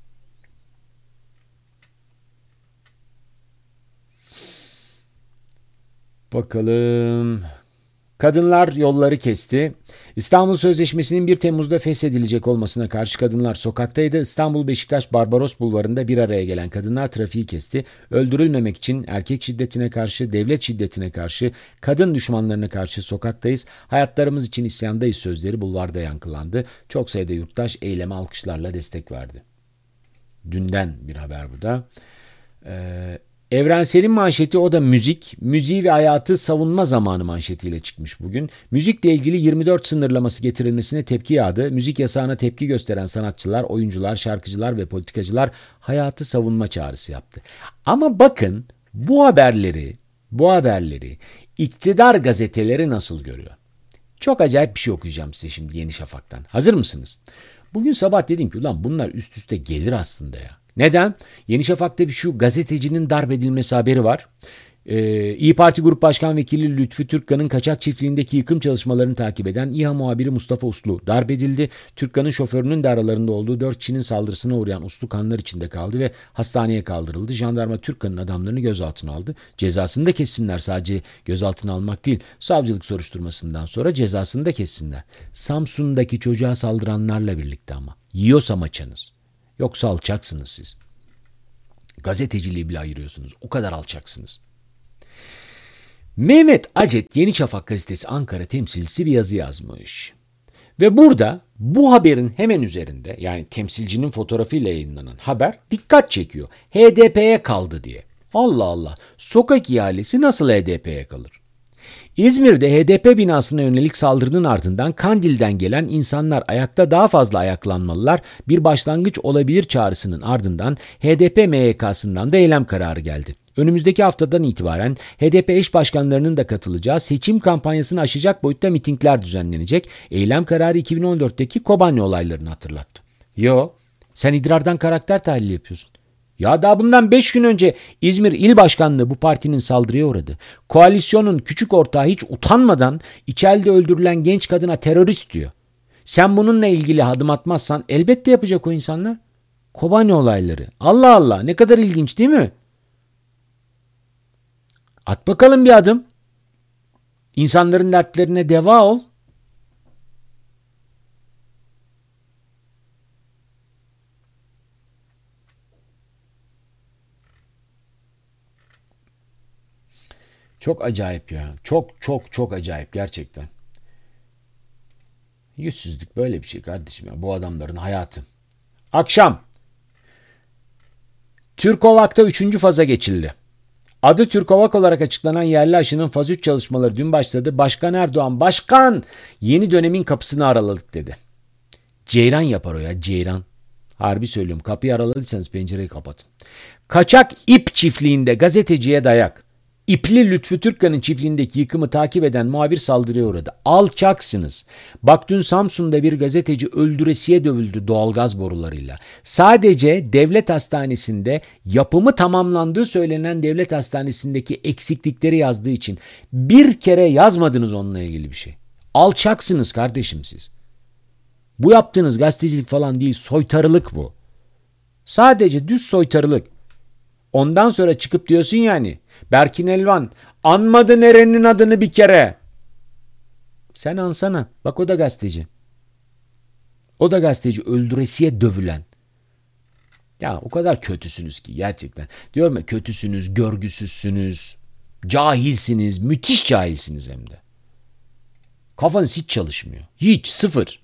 Speaker 1: Bakalım. Kadınlar yolları kesti. İstanbul Sözleşmesi'nin 1 Temmuz'da feshedilecek olmasına karşı kadınlar sokaktaydı. İstanbul Beşiktaş Barbaros Bulvarı'nda bir araya gelen kadınlar trafiği kesti. Öldürülmemek için erkek şiddetine karşı, devlet şiddetine karşı, kadın düşmanlarına karşı sokaktayız. Hayatlarımız için isyandayız sözleri bulvarda yankılandı. Çok sayıda yurttaş eyleme alkışlarla destek verdi. Dünden bir haber bu da. Evrensel'in manşeti o da müzik. Müziği ve hayatı savunma zamanı manşetiyle çıkmış bugün. Müzikle ilgili 24 sınırlaması getirilmesine tepki yağdı. Müzik yasağına tepki gösteren sanatçılar, oyuncular, şarkıcılar ve politikacılar hayatı savunma çağrısı yaptı. Ama bakın bu haberleri iktidar gazeteleri nasıl görüyor? Çok acayip bir şey okuyacağım size şimdi Yeni Şafak'tan. Hazır mısınız? Bugün sabah dedim ki ulan bunlar üst üste gelir aslında ya. Neden? Yeni Şafak'ta bir şu gazetecinin darp edilmesi haberi var. İyi Parti Grup Başkan Vekili Lütfü Türkkan'ın kaçak çiftliğindeki yıkım çalışmalarını takip eden İHA muhabiri Mustafa Uslu darp edildi. Türkkan'ın şoförünün de aralarında olduğu 4 kişinin saldırısına uğrayan Uslu kanlar içinde kaldı ve hastaneye kaldırıldı. Jandarma Türkkan'ın adamlarını gözaltına aldı. Cezasını da kessinler, sadece gözaltına almak değil. Savcılık soruşturmasından sonra cezasını da kessinler. Samsun'daki çocuğa saldıranlarla birlikte ama. Yiyorsa maçınız. Yoksa alçaksınız siz. Gazeteciliği bile ayırıyorsunuz. O kadar alçaksınız. Mehmet Acet Yeni Şafak gazetesi Ankara temsilcisi bir yazı yazmış. Ve burada bu haberin hemen üzerinde, yani temsilcinin fotoğrafıyla yayınlanan haber dikkat çekiyor. HDP'ye kaldı diye. Allah Allah. Sokak ihalesi nasıl HDP'ye kalır? İzmir'de HDP binasına yönelik saldırının ardından Kandil'den gelen insanlar ayakta daha fazla ayaklanmalılar, bir başlangıç olabilir çağrısının ardından HDP MYK'sından da eylem kararı geldi. Önümüzdeki haftadan itibaren HDP eş başkanlarının da katılacağı seçim kampanyasını aşacak boyutta mitingler düzenlenecek. Eylem kararı 2014'teki Kobani olaylarını hatırlattı. Yo, sen idrardan karakter tahlili yapıyorsun. Ya daha bundan 5 gün önce İzmir İl Başkanlığı bu partinin saldırıya uğradı. Koalisyonun küçük ortağı hiç utanmadan içeride öldürülen genç kadına terörist diyor. Sen bununla ilgili adım atmazsan elbette yapacak o insanlar. Kobani olayları. Allah Allah, ne kadar ilginç değil mi? At bakalım bir adım. İnsanların dertlerine deva ol. Çok acayip ya. Çok çok çok acayip gerçekten. Yüzsüzlük böyle bir şey kardeşim ya. Bu adamların hayatı. Akşam. Türkovak'ta 3. faza geçildi. Adı Türkovak olarak açıklanan yerli aşının faz 3 çalışmaları dün başladı. Başkan Erdoğan, başkan yeni dönemin kapısını araladık dedi. Ceyran yapar o ya, ceyran. Harbi söylüyorum, kapıyı araladıysanız pencereyi kapatın. Kaçak ip çiftliğinde gazeteciye dayak. İpli Lütfü Türkkan'ın çiftliğindeki yıkımı takip eden muhabir saldırıya uğradı. Alçaksınız. Bak dün Samsun'da bir gazeteci öldüresiye dövüldü doğalgaz borularıyla. Sadece devlet hastanesinde yapımı tamamlandığı söylenen devlet hastanesindeki eksiklikleri yazdığı için bir kere yazmadınız onunla ilgili bir şey. Alçaksınız kardeşim siz. Bu yaptığınız gazetecilik falan değil, soytarılık bu. Sadece düz soytarılık. Ondan sonra çıkıp diyorsun yani, Berkin Elvan anmadı nerenin adını bir kere. Sen ansana. Bak o da gazeteci. O da gazeteci, öldüresiye dövülen. Ya o kadar kötüsünüz ki gerçekten. Diyorum ya, kötüsünüz, görgüsüzsünüz, cahilsiniz, müthiş cahilsiniz hem de. Kafanız hiç çalışmıyor. Hiç, sıfır.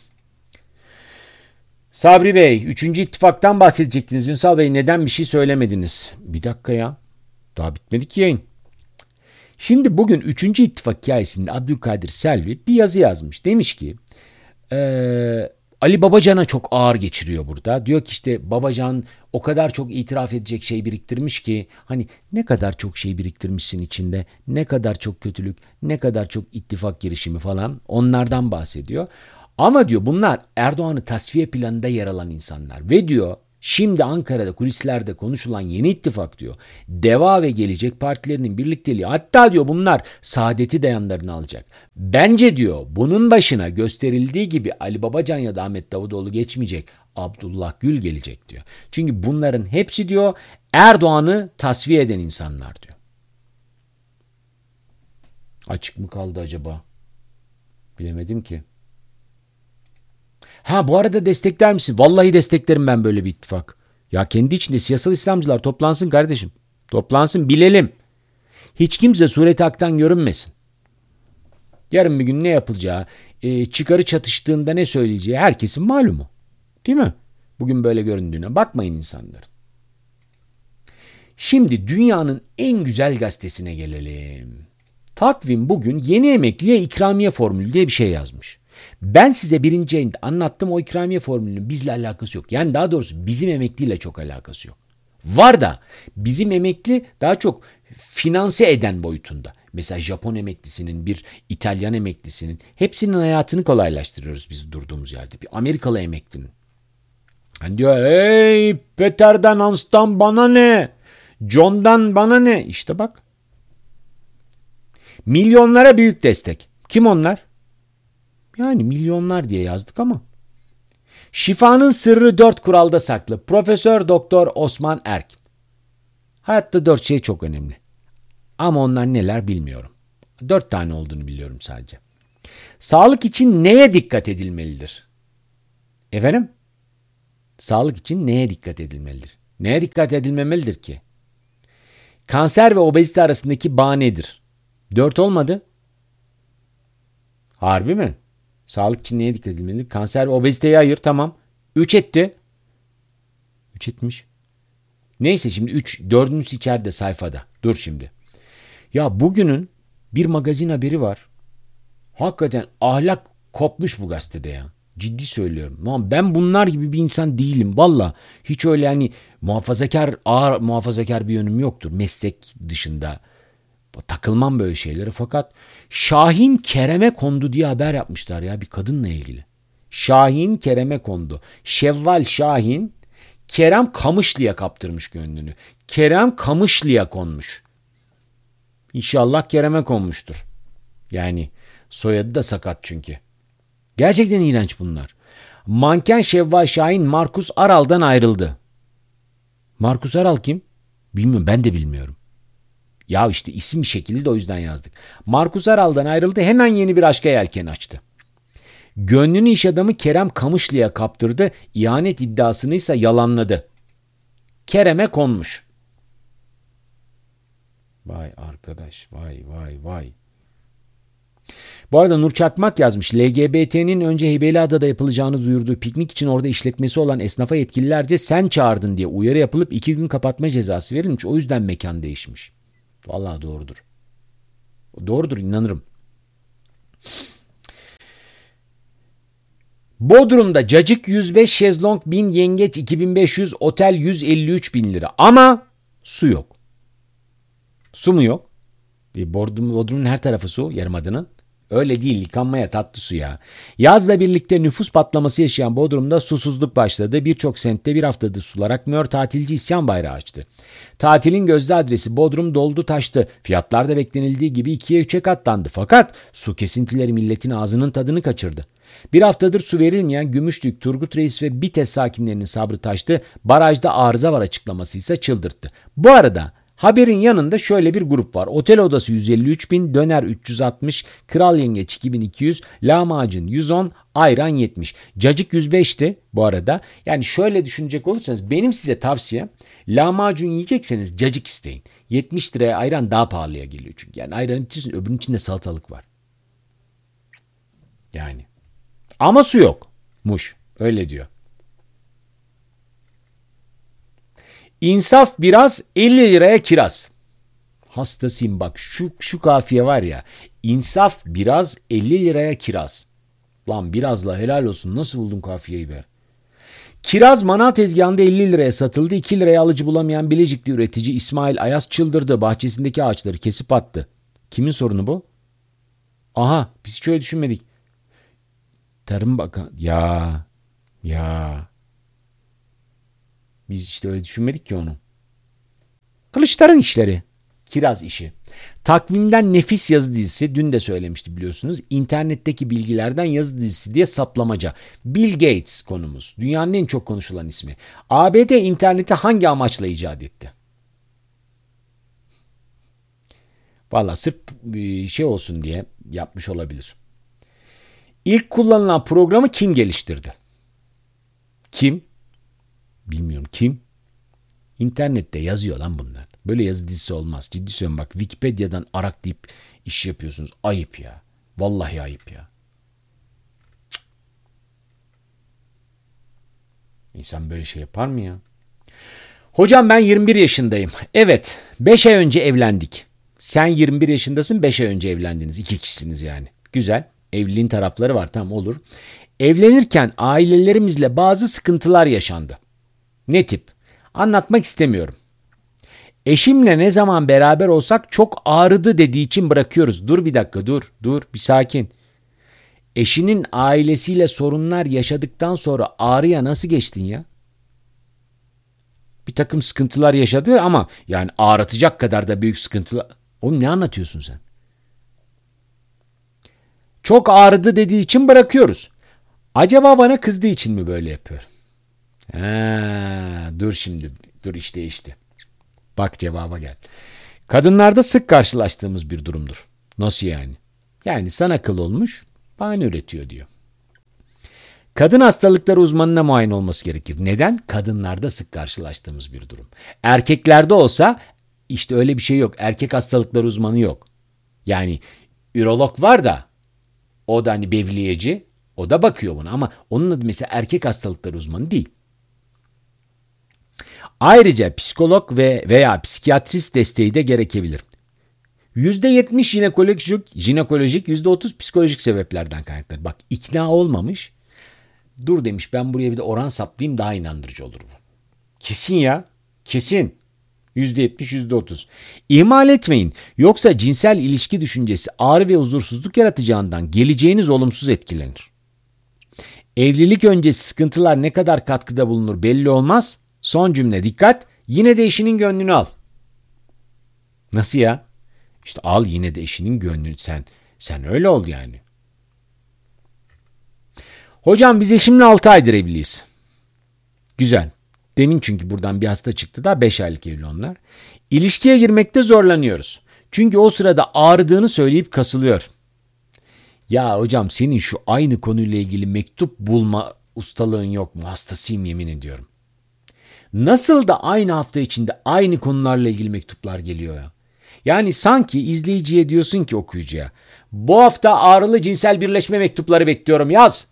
Speaker 1: Sabri Bey, 3. ittifaktan bahsedecektiniz. Ünsal Bey, neden bir şey söylemediniz? Bir dakika ya. Daha bitmedi ki yayın. Şimdi bugün 3. ittifak hikayesinde Abdülkadir Selvi bir yazı yazmış. Demiş ki Ali Babacan'a çok ağır geçiriyor burada. Diyor ki işte Babacan o kadar çok itiraf edecek şey biriktirmiş ki, hani ne kadar çok şey biriktirmişsin içinde, ne kadar çok kötülük, ne kadar çok ittifak girişimi falan, onlardan bahsediyor. Ama diyor bunlar Erdoğan'ı tasfiye planında yer alan insanlar ve diyor şimdi Ankara'da kulislerde konuşulan yeni ittifak diyor Deva ve Gelecek partilerinin birlikteliği, hatta diyor bunlar Saadet'i de yanlarına alacak. Bence diyor bunun başına gösterildiği gibi Ali Babacan ya da Ahmet Davutoğlu geçmeyecek, Abdullah Gül gelecek diyor. Çünkü bunların hepsi diyor Erdoğan'ı tasfiye eden insanlar diyor. Açık mı kaldı acaba? Bilemedim ki. Ha bu arada destekler misin? Vallahi desteklerim ben böyle bir ittifak. Ya kendi içinde siyasal İslamcılar toplansın kardeşim. Toplansın, bilelim. Hiç kimse sureti haktan görünmesin. Yarın bir gün ne yapılacağı, çıkarı çatıştığında ne söyleyeceği herkesin malumu. Değil mi? Bugün böyle göründüğüne bakmayın insanların. Şimdi dünyanın en güzel gazetesine gelelim. Takvim bugün yeni emekliye ikramiye formülü diye bir şey yazmış. Ben size birinci yayında anlattım, o ikramiye formülünün bizle alakası yok. Yani daha doğrusu bizim emekliyle çok alakası yok. Var da bizim emekli daha çok finanse eden boyutunda. Mesela Japon emeklisinin, bir İtalyan emeklisinin hepsinin hayatını kolaylaştırıyoruz biz durduğumuz yerde. Bir Amerikalı emeklinin. Hani diyor hey Peter'den Hans'tan bana ne? John'dan bana ne? İşte bak. Milyonlara büyük destek. Kim onlar? Yani milyonlar diye yazdık ama. Şifanın sırrı 4 kuralda saklı. Profesör Doktor Osman Erk. Hayatta 4 şey çok önemli. Ama onlar neler bilmiyorum. 4 tane olduğunu biliyorum sadece. Sağlık için neye dikkat edilmelidir? Efendim? Sağlık için neye dikkat edilmelidir? Neye dikkat edilmemelidir ki? Kanser ve obezite arasındaki bağ nedir? 4 olmadı. Harbi mi? Sağlık için neye dikkat edilmelidir? Kanser ve obeziteyi ayır, tamam. 3 etti. 3 etmiş. Neyse şimdi 3, 4'üncüsü içeride sayfada. Dur şimdi. Ya bugünün bir magazin haberi var. Hakikaten ahlak kopmuş bu gazetede ya. Ciddi söylüyorum. Ama ben bunlar gibi bir insan değilim. Valla hiç öyle hani muhafazakar, ağır muhafazakar bir yönüm yoktur. Meslek dışında takılmam böyle şeylere. Fakat Şahin Kerem'e kondu diye haber yapmışlar ya bir kadınla ilgili. Şahin Kerem'e kondu. Şevval Şahin Kerem Kamışlı'ya kaptırmış gönlünü. Kerem Kamışlı'ya konmuş. İnşallah Kerem'e konmuştur. Yani soyadı da sakat çünkü. Gerçekten iğrenç bunlar. Manken Şevval Şahin Markus Aral'dan ayrıldı. Markus Aral kim? Bilmiyorum, ben de bilmiyorum. Ya işte isim bir şekilde de o yüzden yazdık. Markus Aral'dan ayrıldı, hemen yeni bir aşka yelken açtı. Gönlünü iş adamı Kerem Kamışlı'ya kaptırdı. İhanet iddiasını ise yalanladı. Kerem'e konmuş. Vay arkadaş, vay. Bu arada Nur Çakmak yazmış. LGBT'nin önce Heybeliada'da yapılacağını duyurduğu piknik için orada işletmesi olan esnafa yetkililerce sen çağırdın diye uyarı yapılıp 2 gün kapatma cezası verilmiş. O yüzden mekan değişmiş. Vallahi doğrudur. Doğrudur, inanırım. Bodrum'da cacık 105, şezlong 1000, yengeç 2500, otel 153 bin lira. Ama su yok. Su mu yok? Bodrum'un her tarafı su, Yarımada'nın. Öyle değil, yıkanmaya tatlı su ya. Yazla birlikte nüfus patlaması yaşayan Bodrum'da susuzluk başladı. Birçok semtte bir haftadır sular akmıyor. Tatilci isyan bayrağı açtı. Tatilin gözde adresi Bodrum doldu taştı. Fiyatlar da beklenildiği gibi 2'ye 3'e katlandı. Fakat su kesintileri milletin ağzının tadını kaçırdı. Bir haftadır su verilmeyen Gümüşlük, Turgut Reis ve Bites sakinlerinin sabrı taştı. Barajda arıza var açıklaması ise çıldırttı. Bu arada haberin yanında şöyle bir grup var. Otel odası 153 bin, döner 360, kral yengeç 2200, lahmacun 110, ayran 70. Cacık 105'ti bu arada. Yani şöyle düşünecek olursanız benim size tavsiyem lahmacun yiyecekseniz cacık isteyin. 70 liraya ayran daha pahalıya geliyor çünkü. Yani ayran için öbürünün içinde salatalık var. Yani. Ama su yokmuş. Öyle diyor. İnsaf biraz 50 liraya kiraz. Hastasıyım bak şu kafiye var ya. İnsaf biraz 50 liraya kiraz. Lan birazla helal olsun, nasıl buldun kafiyeyi be? Kiraz manav tezgahında 50 liraya satıldı. 2 liraya alıcı bulamayan Bilecikli üretici İsmail Ayaz çıldırdı. Bahçesindeki ağaçları kesip attı. Kimin sorunu bu? Aha, biz hiç öyle düşünmedik. Tarım Bakanı. Ya. Biz işte öyle düşünmedik ki onu. Kılıçların işleri. Kiraz işi. Takvimden nefis yazı dizisi, dün de söylemişti biliyorsunuz. İnternetteki bilgilerden yazı dizisi diye saplamaca. Bill Gates konumuz. Dünyanın en çok konuşulan ismi. ABD interneti hangi amaçla icat etti? Valla sırf şey olsun diye yapmış olabilir. İlk kullanılan programı kim geliştirdi? Kim? Bilmiyorum kim? İnternette yazıyor lan bunlar. Böyle yazı dizisi olmaz. Ciddi söylüyorum bak, Wikipedia'dan arak deyip iş yapıyorsunuz. Ayıp ya. Vallahi ayıp ya. Cık. İnsan böyle şey yapar mı ya? Hocam ben 21 yaşındayım. Evet, 5 ay önce evlendik. Sen 21 yaşındasın, 5 ay önce evlendiniz. 2 kişisiniz yani. Güzel. Evliliğin tarafları var, tamam, olur. Evlenirken ailelerimizle bazı sıkıntılar yaşandı. Ne tip? Anlatmak istemiyorum. Eşimle ne zaman beraber olsak çok ağrıdı dediği için bırakıyoruz. Dur bir dakika, dur bir sakin. Eşinin ailesiyle sorunlar yaşadıktan sonra ağrıya nasıl geçtin ya? Bir takım sıkıntılar yaşadı ama yani ağrıtacak kadar da büyük sıkıntılar. Oğlum ne anlatıyorsun sen? Çok ağrıdı dediği için bırakıyoruz. Acaba bana kızdığı için mi böyle yapıyor? Dur şimdi. Dur işte. Bak cevaba gel. Kadınlarda sık karşılaştığımız bir durumdur. Nasıl yani? Yani sana kıl olmuş, bahane üretiyor diyor. Kadın hastalıkları uzmanına muayene olması gerekir. Neden? Kadınlarda sık karşılaştığımız bir durum. Erkeklerde olsa işte öyle bir şey yok. Erkek hastalıkları uzmanı yok. Yani ürolog var da o da hani bevliyeci, o da bakıyor buna ama onun adı mesela erkek hastalıkları uzmanı değil. Ayrıca psikolog veya psikiyatrist desteği de gerekebilir. %70 jinekolojik, %30 psikolojik sebeplerden kaynaklanır. Bak ikna olmamış. Dur demiş ben buraya bir de oran saplayayım daha inandırıcı olur bu. Kesin ya. Kesin. %70, %30. İhmal etmeyin. Yoksa cinsel ilişki düşüncesi ağrı ve huzursuzluk yaratacağından geleceğiniz olumsuz etkilenir. Evlilik öncesi sıkıntılar ne kadar katkıda bulunur belli olmaz. Son cümle dikkat. Yine de eşinin gönlünü al. Nasıl ya? İşte al yine de eşinin gönlünü sen öyle ol yani. Hocam biz eşimle 6 aydır evliyiz. Güzel. Demin çünkü buradan bir hasta çıktı da 5 aylık evli onlar. İlişkiye girmekte zorlanıyoruz. Çünkü o sırada ağrıdığını söyleyip kasılıyor. Ya hocam senin şu aynı konuyla ilgili mektup bulma ustalığın yok mu? Hastasıyım yemin ediyorum. Nasıl da aynı hafta içinde aynı konularla ilgili mektuplar geliyor ya. Yani sanki izleyiciye diyorsun ki okuyucuya. Bu hafta ağrılı cinsel birleşme mektupları bekliyorum yaz.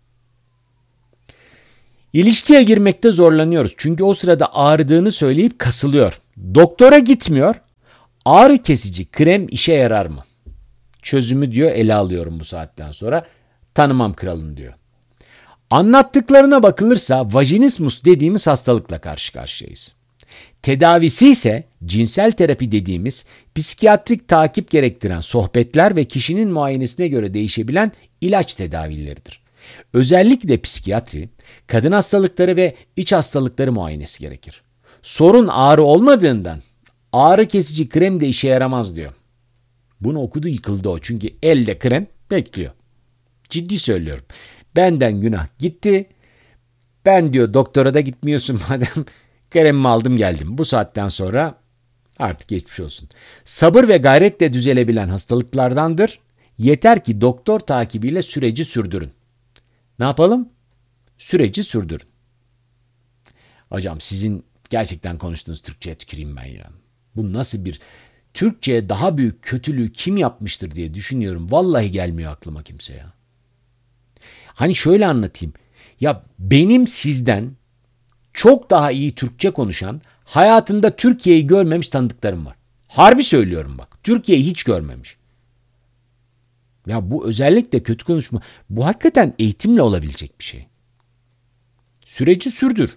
Speaker 1: İlişkiye girmekte zorlanıyoruz. Çünkü o sırada ağrıdığını söyleyip kasılıyor. Doktora gitmiyor. Ağrı kesici krem işe yarar mı? Çözümü diyor ele alıyorum bu saatten sonra. Tanımam kralın diyor. Anlattıklarına bakılırsa vajinismus dediğimiz hastalıkla karşı karşıyayız. Tedavisi ise cinsel terapi dediğimiz psikiyatrik takip gerektiren sohbetler ve kişinin muayenesine göre değişebilen ilaç tedavileridir. Özellikle psikiyatri, kadın hastalıkları ve iç hastalıkları muayenesi gerekir. Sorun ağrı olmadığından ağrı kesici krem de işe yaramaz diyor. Bunu okudu yıkıldı o çünkü elde krem bekliyor. Ciddi söylüyorum. Benden günah gitti. Ben diyor doktora da gitmiyorsun madem kremimi aldım geldim. Bu saatten sonra artık geçmiş olsun. Sabır ve gayretle düzelebilen hastalıklardandır. Yeter ki doktor takibiyle süreci sürdürün. Ne yapalım? Süreci sürdürün. Hocam sizin gerçekten konuştuğunuz Türkçe'ye tüküreyim ben ya. Bu nasıl bir Türkçe'ye daha büyük kötülüğü kim yapmıştır diye düşünüyorum. Vallahi gelmiyor aklıma kimse ya. Hani şöyle anlatayım. Ya benim sizden çok daha iyi Türkçe konuşan, hayatında Türkiye'yi görmemiş tanıdıklarım var. Harbi söylüyorum bak. Türkiye'yi hiç görmemiş. Ya bu özellikle kötü konuşma. Bu hakikaten eğitimle olabilecek bir şey. Süreci sürdür.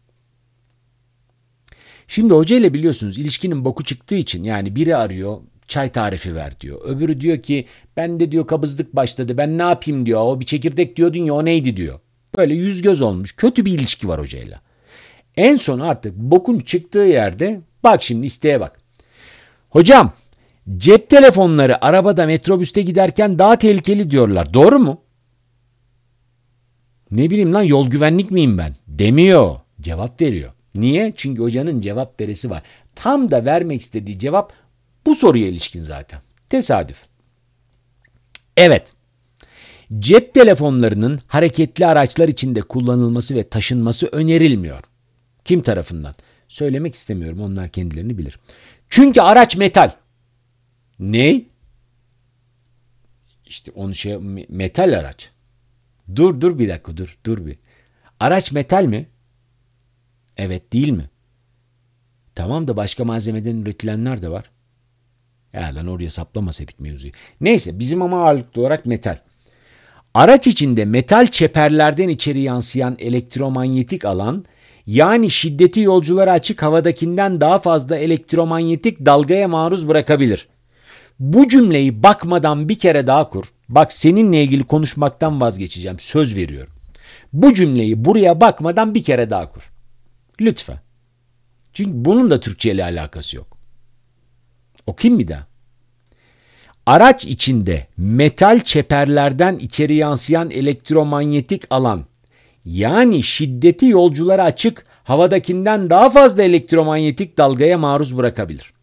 Speaker 1: Şimdi hoca ile biliyorsunuz ilişkinin boku çıktığı için yani biri arıyor çay tarifi ver diyor. Öbürü diyor ki ben de diyor kabızlık başladı ben ne yapayım diyor. O bir çekirdek diyordun ya o neydi diyor. Böyle yüz göz olmuş kötü bir ilişki var hocayla. En son artık bokun çıktığı yerde bak şimdi isteğe bak. Hocam cep telefonları arabada metrobüste giderken daha tehlikeli diyorlar. Doğru mu? Ne bileyim lan yol güvenlik miyim ben? Demiyor. Cevap veriyor. Niye? Çünkü hocanın cevap veresi var. Tam da vermek istediği cevap bu soruya ilişkin zaten. Tesadüf. Evet. Cep telefonlarının hareketli araçlar içinde kullanılması ve taşınması önerilmiyor. Kim tarafından? Söylemek istemiyorum. Onlar kendilerini bilir. Çünkü araç metal. Ne? İşte onu metal araç. Dur bir dakika dur bir. Araç metal mi? Evet değil mi? Tamam da başka malzemeden üretilenler de var. Ya lan oraya saplamasaydık mevzuyu. Neyse bizim ama ağırlıklı olarak metal. Araç içinde metal çeperlerden içeri yansıyan elektromanyetik alan Yani şiddeti yolculara açık havadakinden daha fazla elektromanyetik dalgaya maruz bırakabilir. Bu cümleyi bakmadan bir kere daha kur. Bak seninle ilgili konuşmaktan vazgeçeceğim. Söz veriyorum. Bu cümleyi buraya bakmadan bir kere daha kur. Lütfen. Çünkü bunun da Türkçe ile alakası yok. Okuyayım bir daha. Araç içinde metal çeperlerden içeri yansıyan elektromanyetik alan, yani şiddeti yolculara açık havadakinden daha fazla elektromanyetik dalgaya maruz bırakabilir.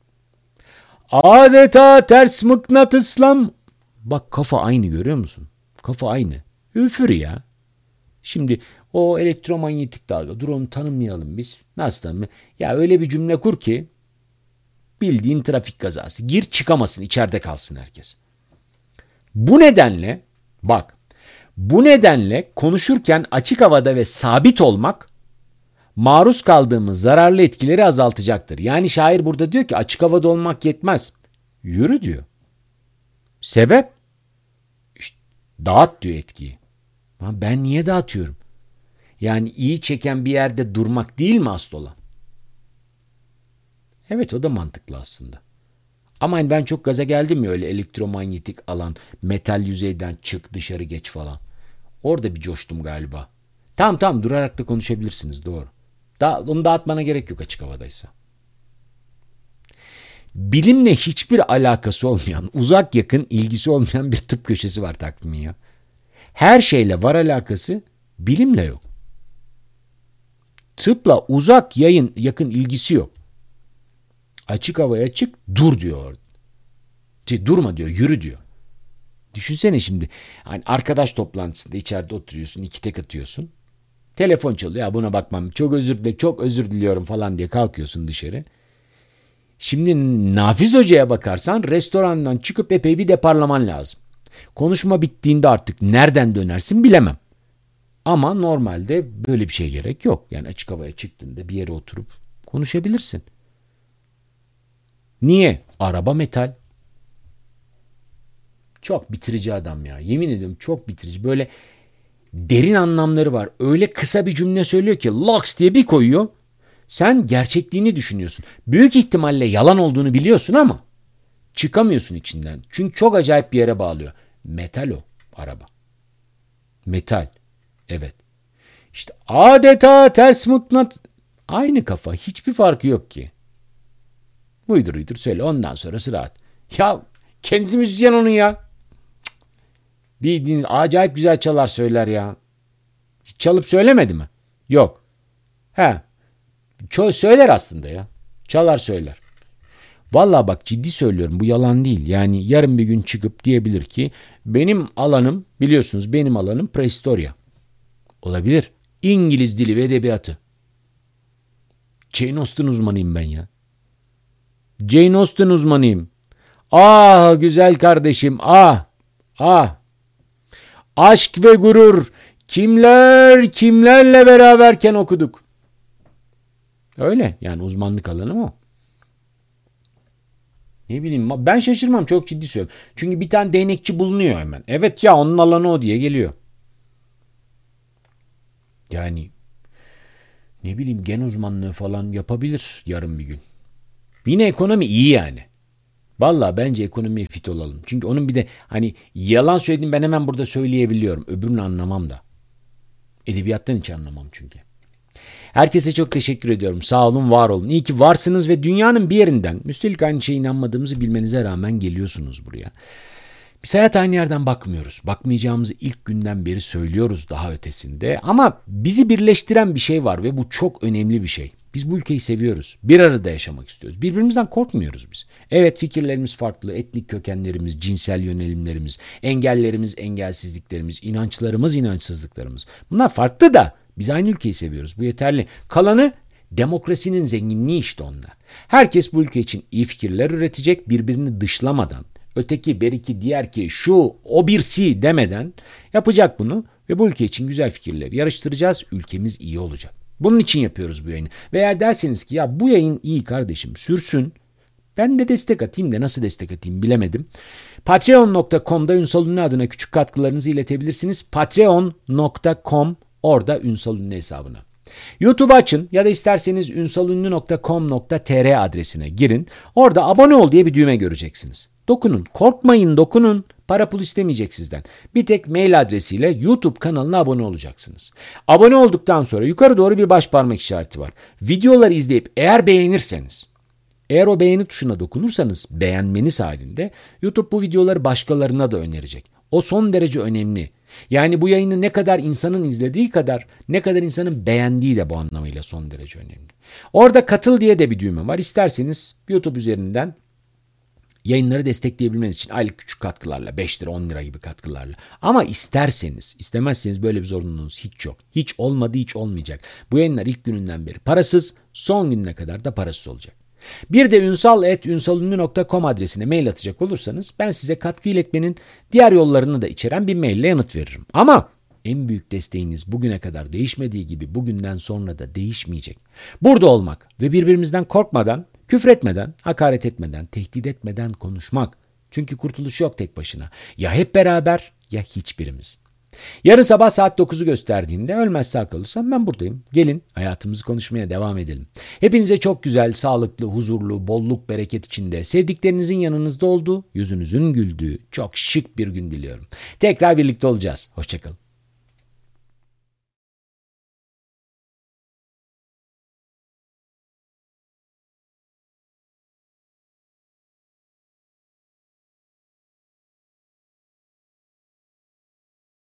Speaker 1: Adeta ters mıknatıslam. Bak kafa aynı, görüyor musun? Kafa aynı. Üfür ya. Şimdi o elektromanyetik dalga, dur onu tanımlayalım biz. Nasıl tanımlayalım? Ya öyle bir cümle kur ki bildiğin trafik kazası. Gir çıkamasın, içeride kalsın herkes. Bu nedenle bak, bu nedenle konuşurken açık havada ve sabit olmak maruz kaldığımız zararlı etkileri azaltacaktır. Yani şair burada diyor ki açık havada olmak yetmez. Yürü diyor. Sebep? İşte dağıt diyor etkiyi. Ama ben niye dağıtıyorum? Yani iyi çeken bir yerde durmak değil mi asıl olan? Evet, o da mantıklı aslında. Ama hani ben çok gaza geldim mi öyle elektromanyetik alan, metal yüzeyden çık dışarı geç falan. Orada bir coştum galiba. Tamam durarak da konuşabilirsiniz, doğru. Onu dağıtmana gerek yok açık havadaysa. Bilimle hiçbir alakası olmayan, uzak yakın ilgisi olmayan bir tıp köşesi var takvimin ya. Her şeyle var alakası, bilimle yok. Tıpla uzak yakın ilgisi yok. Açık havaya çık, dur diyor orada. Durma diyor, yürü diyor. Düşünsene şimdi, hani arkadaş toplantısında içeride oturuyorsun, iki tek atıyorsun. Telefon çalıyor, ya buna bakmam, çok özür diliyorum falan diye kalkıyorsun dışarı. Şimdi Nafiz Hoca'ya bakarsan restorandan çıkıp epey bir deparlaman lazım. Konuşma bittiğinde artık nereden dönersin bilemem. Ama normalde böyle bir şeye gerek yok. Yani açık havaya çıktığında bir yere oturup konuşabilirsin. Niye? Araba metal. Çok bitirici adam ya. Yemin ediyorum çok bitirici. Böyle derin anlamları var. Öyle kısa bir cümle söylüyor ki loks diye bir koyuyor. Sen gerçekliğini düşünüyorsun. Büyük ihtimalle yalan olduğunu biliyorsun ama çıkamıyorsun içinden. Çünkü çok acayip bir yere bağlıyor. Metal o araba. Metal. Evet. İşte adeta ters mıknat. Aynı kafa. Hiçbir farkı yok ki. Uydur söyle. Ondan sonrası rahat. Ya kendisi müzisyen onun ya. Bildiğiniz acayip güzel çalar söyler ya. Hiç çalıp söylemedi mi? Yok. He. Söyler aslında ya. Çalar söyler. Vallahi bak ciddi söylüyorum, bu yalan değil. Yani yarın bir gün çıkıp diyebilir ki benim alanım, biliyorsunuz benim alanım prehistorya. Olabilir. İngiliz dili ve edebiyatı. Jane Austen uzmanıyım ben ya. Jane Austen uzmanıyım. Ah güzel kardeşim, ah. Aşk ve gurur kimlerle beraberken okuduk. Öyle yani, uzmanlık alanım o. Ne bileyim, ben şaşırmam, çok ciddi söylüyorum. Çünkü bir tane değnekçi bulunuyor hemen. Evet ya, onun alanı o diye geliyor. Yani ne bileyim, gen uzmanlığı falan yapabilir yarın bir gün. Yine ekonomi iyi yani. Vallahi bence ekonomiye fit olalım. Çünkü onun bir de hani yalan söylediğini ben hemen burada söyleyebiliyorum. Öbürünü anlamam da. Edebiyattan hiç anlamam çünkü. Herkese çok teşekkür ediyorum. Sağ olun, var olun. İyi ki varsınız ve dünyanın bir yerinden, üstelik aynı şeye inanmadığımızı bilmenize rağmen geliyorsunuz buraya. Biz hayat aynı yerden bakmıyoruz. Bakmayacağımızı ilk günden beri söylüyoruz, daha ötesinde. Ama bizi birleştiren bir şey var ve bu çok önemli bir şey. Biz bu ülkeyi seviyoruz. Bir arada yaşamak istiyoruz. Birbirimizden korkmuyoruz biz. Evet, fikirlerimiz farklı, etnik kökenlerimiz, cinsel yönelimlerimiz, engellerimiz, engelsizliklerimiz, inançlarımız, inançsızlıklarımız. Bunlar farklı da biz aynı ülkeyi seviyoruz. Bu yeterli. Kalanı demokrasinin zenginliği işte onlar. Herkes bu ülke için iyi fikirler üretecek, birbirini dışlamadan, öteki, beriki, diğer ki, şu, o birisi demeden yapacak bunu ve bu ülke için güzel fikirler yarıştıracağız. Ülkemiz iyi olacak. Bunun için yapıyoruz bu yayını. Ve eğer derseniz ki ya bu yayın iyi kardeşim, sürsün, ben de destek atayım da nasıl destek atayım bilemedim. Patreon.com'da Ünsal Ünlü adına küçük katkılarınızı iletebilirsiniz. Patreon.com, orada Ünsal Ünlü hesabına. YouTube açın ya da isterseniz ünsalünlü.com.tr adresine girin. Orada abone ol diye bir düğme göreceksiniz. Dokunun, korkmayın, dokunun. Para pul istemeyecek sizden. Bir tek mail adresiyle YouTube kanalına abone olacaksınız. Abone olduktan sonra yukarı doğru bir baş parmak işareti var. Videoları izleyip eğer o beğeni tuşuna dokunursanız beğenmeniz halinde YouTube bu videoları başkalarına da önerecek. O son derece önemli. Yani bu yayını ne kadar insanın izlediği kadar ne kadar insanın beğendiği de bu anlamıyla son derece önemli. Orada katıl diye de bir düğme var. İsterseniz YouTube üzerinden yayınları destekleyebilmeniz için aylık küçük katkılarla 5 lira 10 lira gibi katkılarla. Ama istemezseniz böyle bir zorunluluğunuz hiç yok. Hiç olmadı, hiç olmayacak. Bu yayınlar ilk gününden beri parasız, son gününe kadar da parasız olacak. Bir de ünsal@ünsalünlü.com adresine mail atacak olursanız ben size katkı iletmenin diğer yollarını da içeren bir maille yanıt veririm. Ama en büyük desteğiniz bugüne kadar değişmediği gibi bugünden sonra da değişmeyecek. Burada olmak ve birbirimizden korkmadan, küfretmeden, hakaret etmeden, tehdit etmeden konuşmak. Çünkü kurtuluş yok tek başına. Ya hep beraber ya hiçbirimiz. Yarın sabah saat 9'u gösterdiğinde ölmez sağ kalırsam ben buradayım. Gelin hayatımızı konuşmaya devam edelim. Hepinize çok güzel, sağlıklı, huzurlu, bolluk, bereket içinde, sevdiklerinizin yanınızda olduğu, yüzünüzün güldüğü, çok şık bir gün diliyorum. Tekrar birlikte olacağız. Hoşça kalın.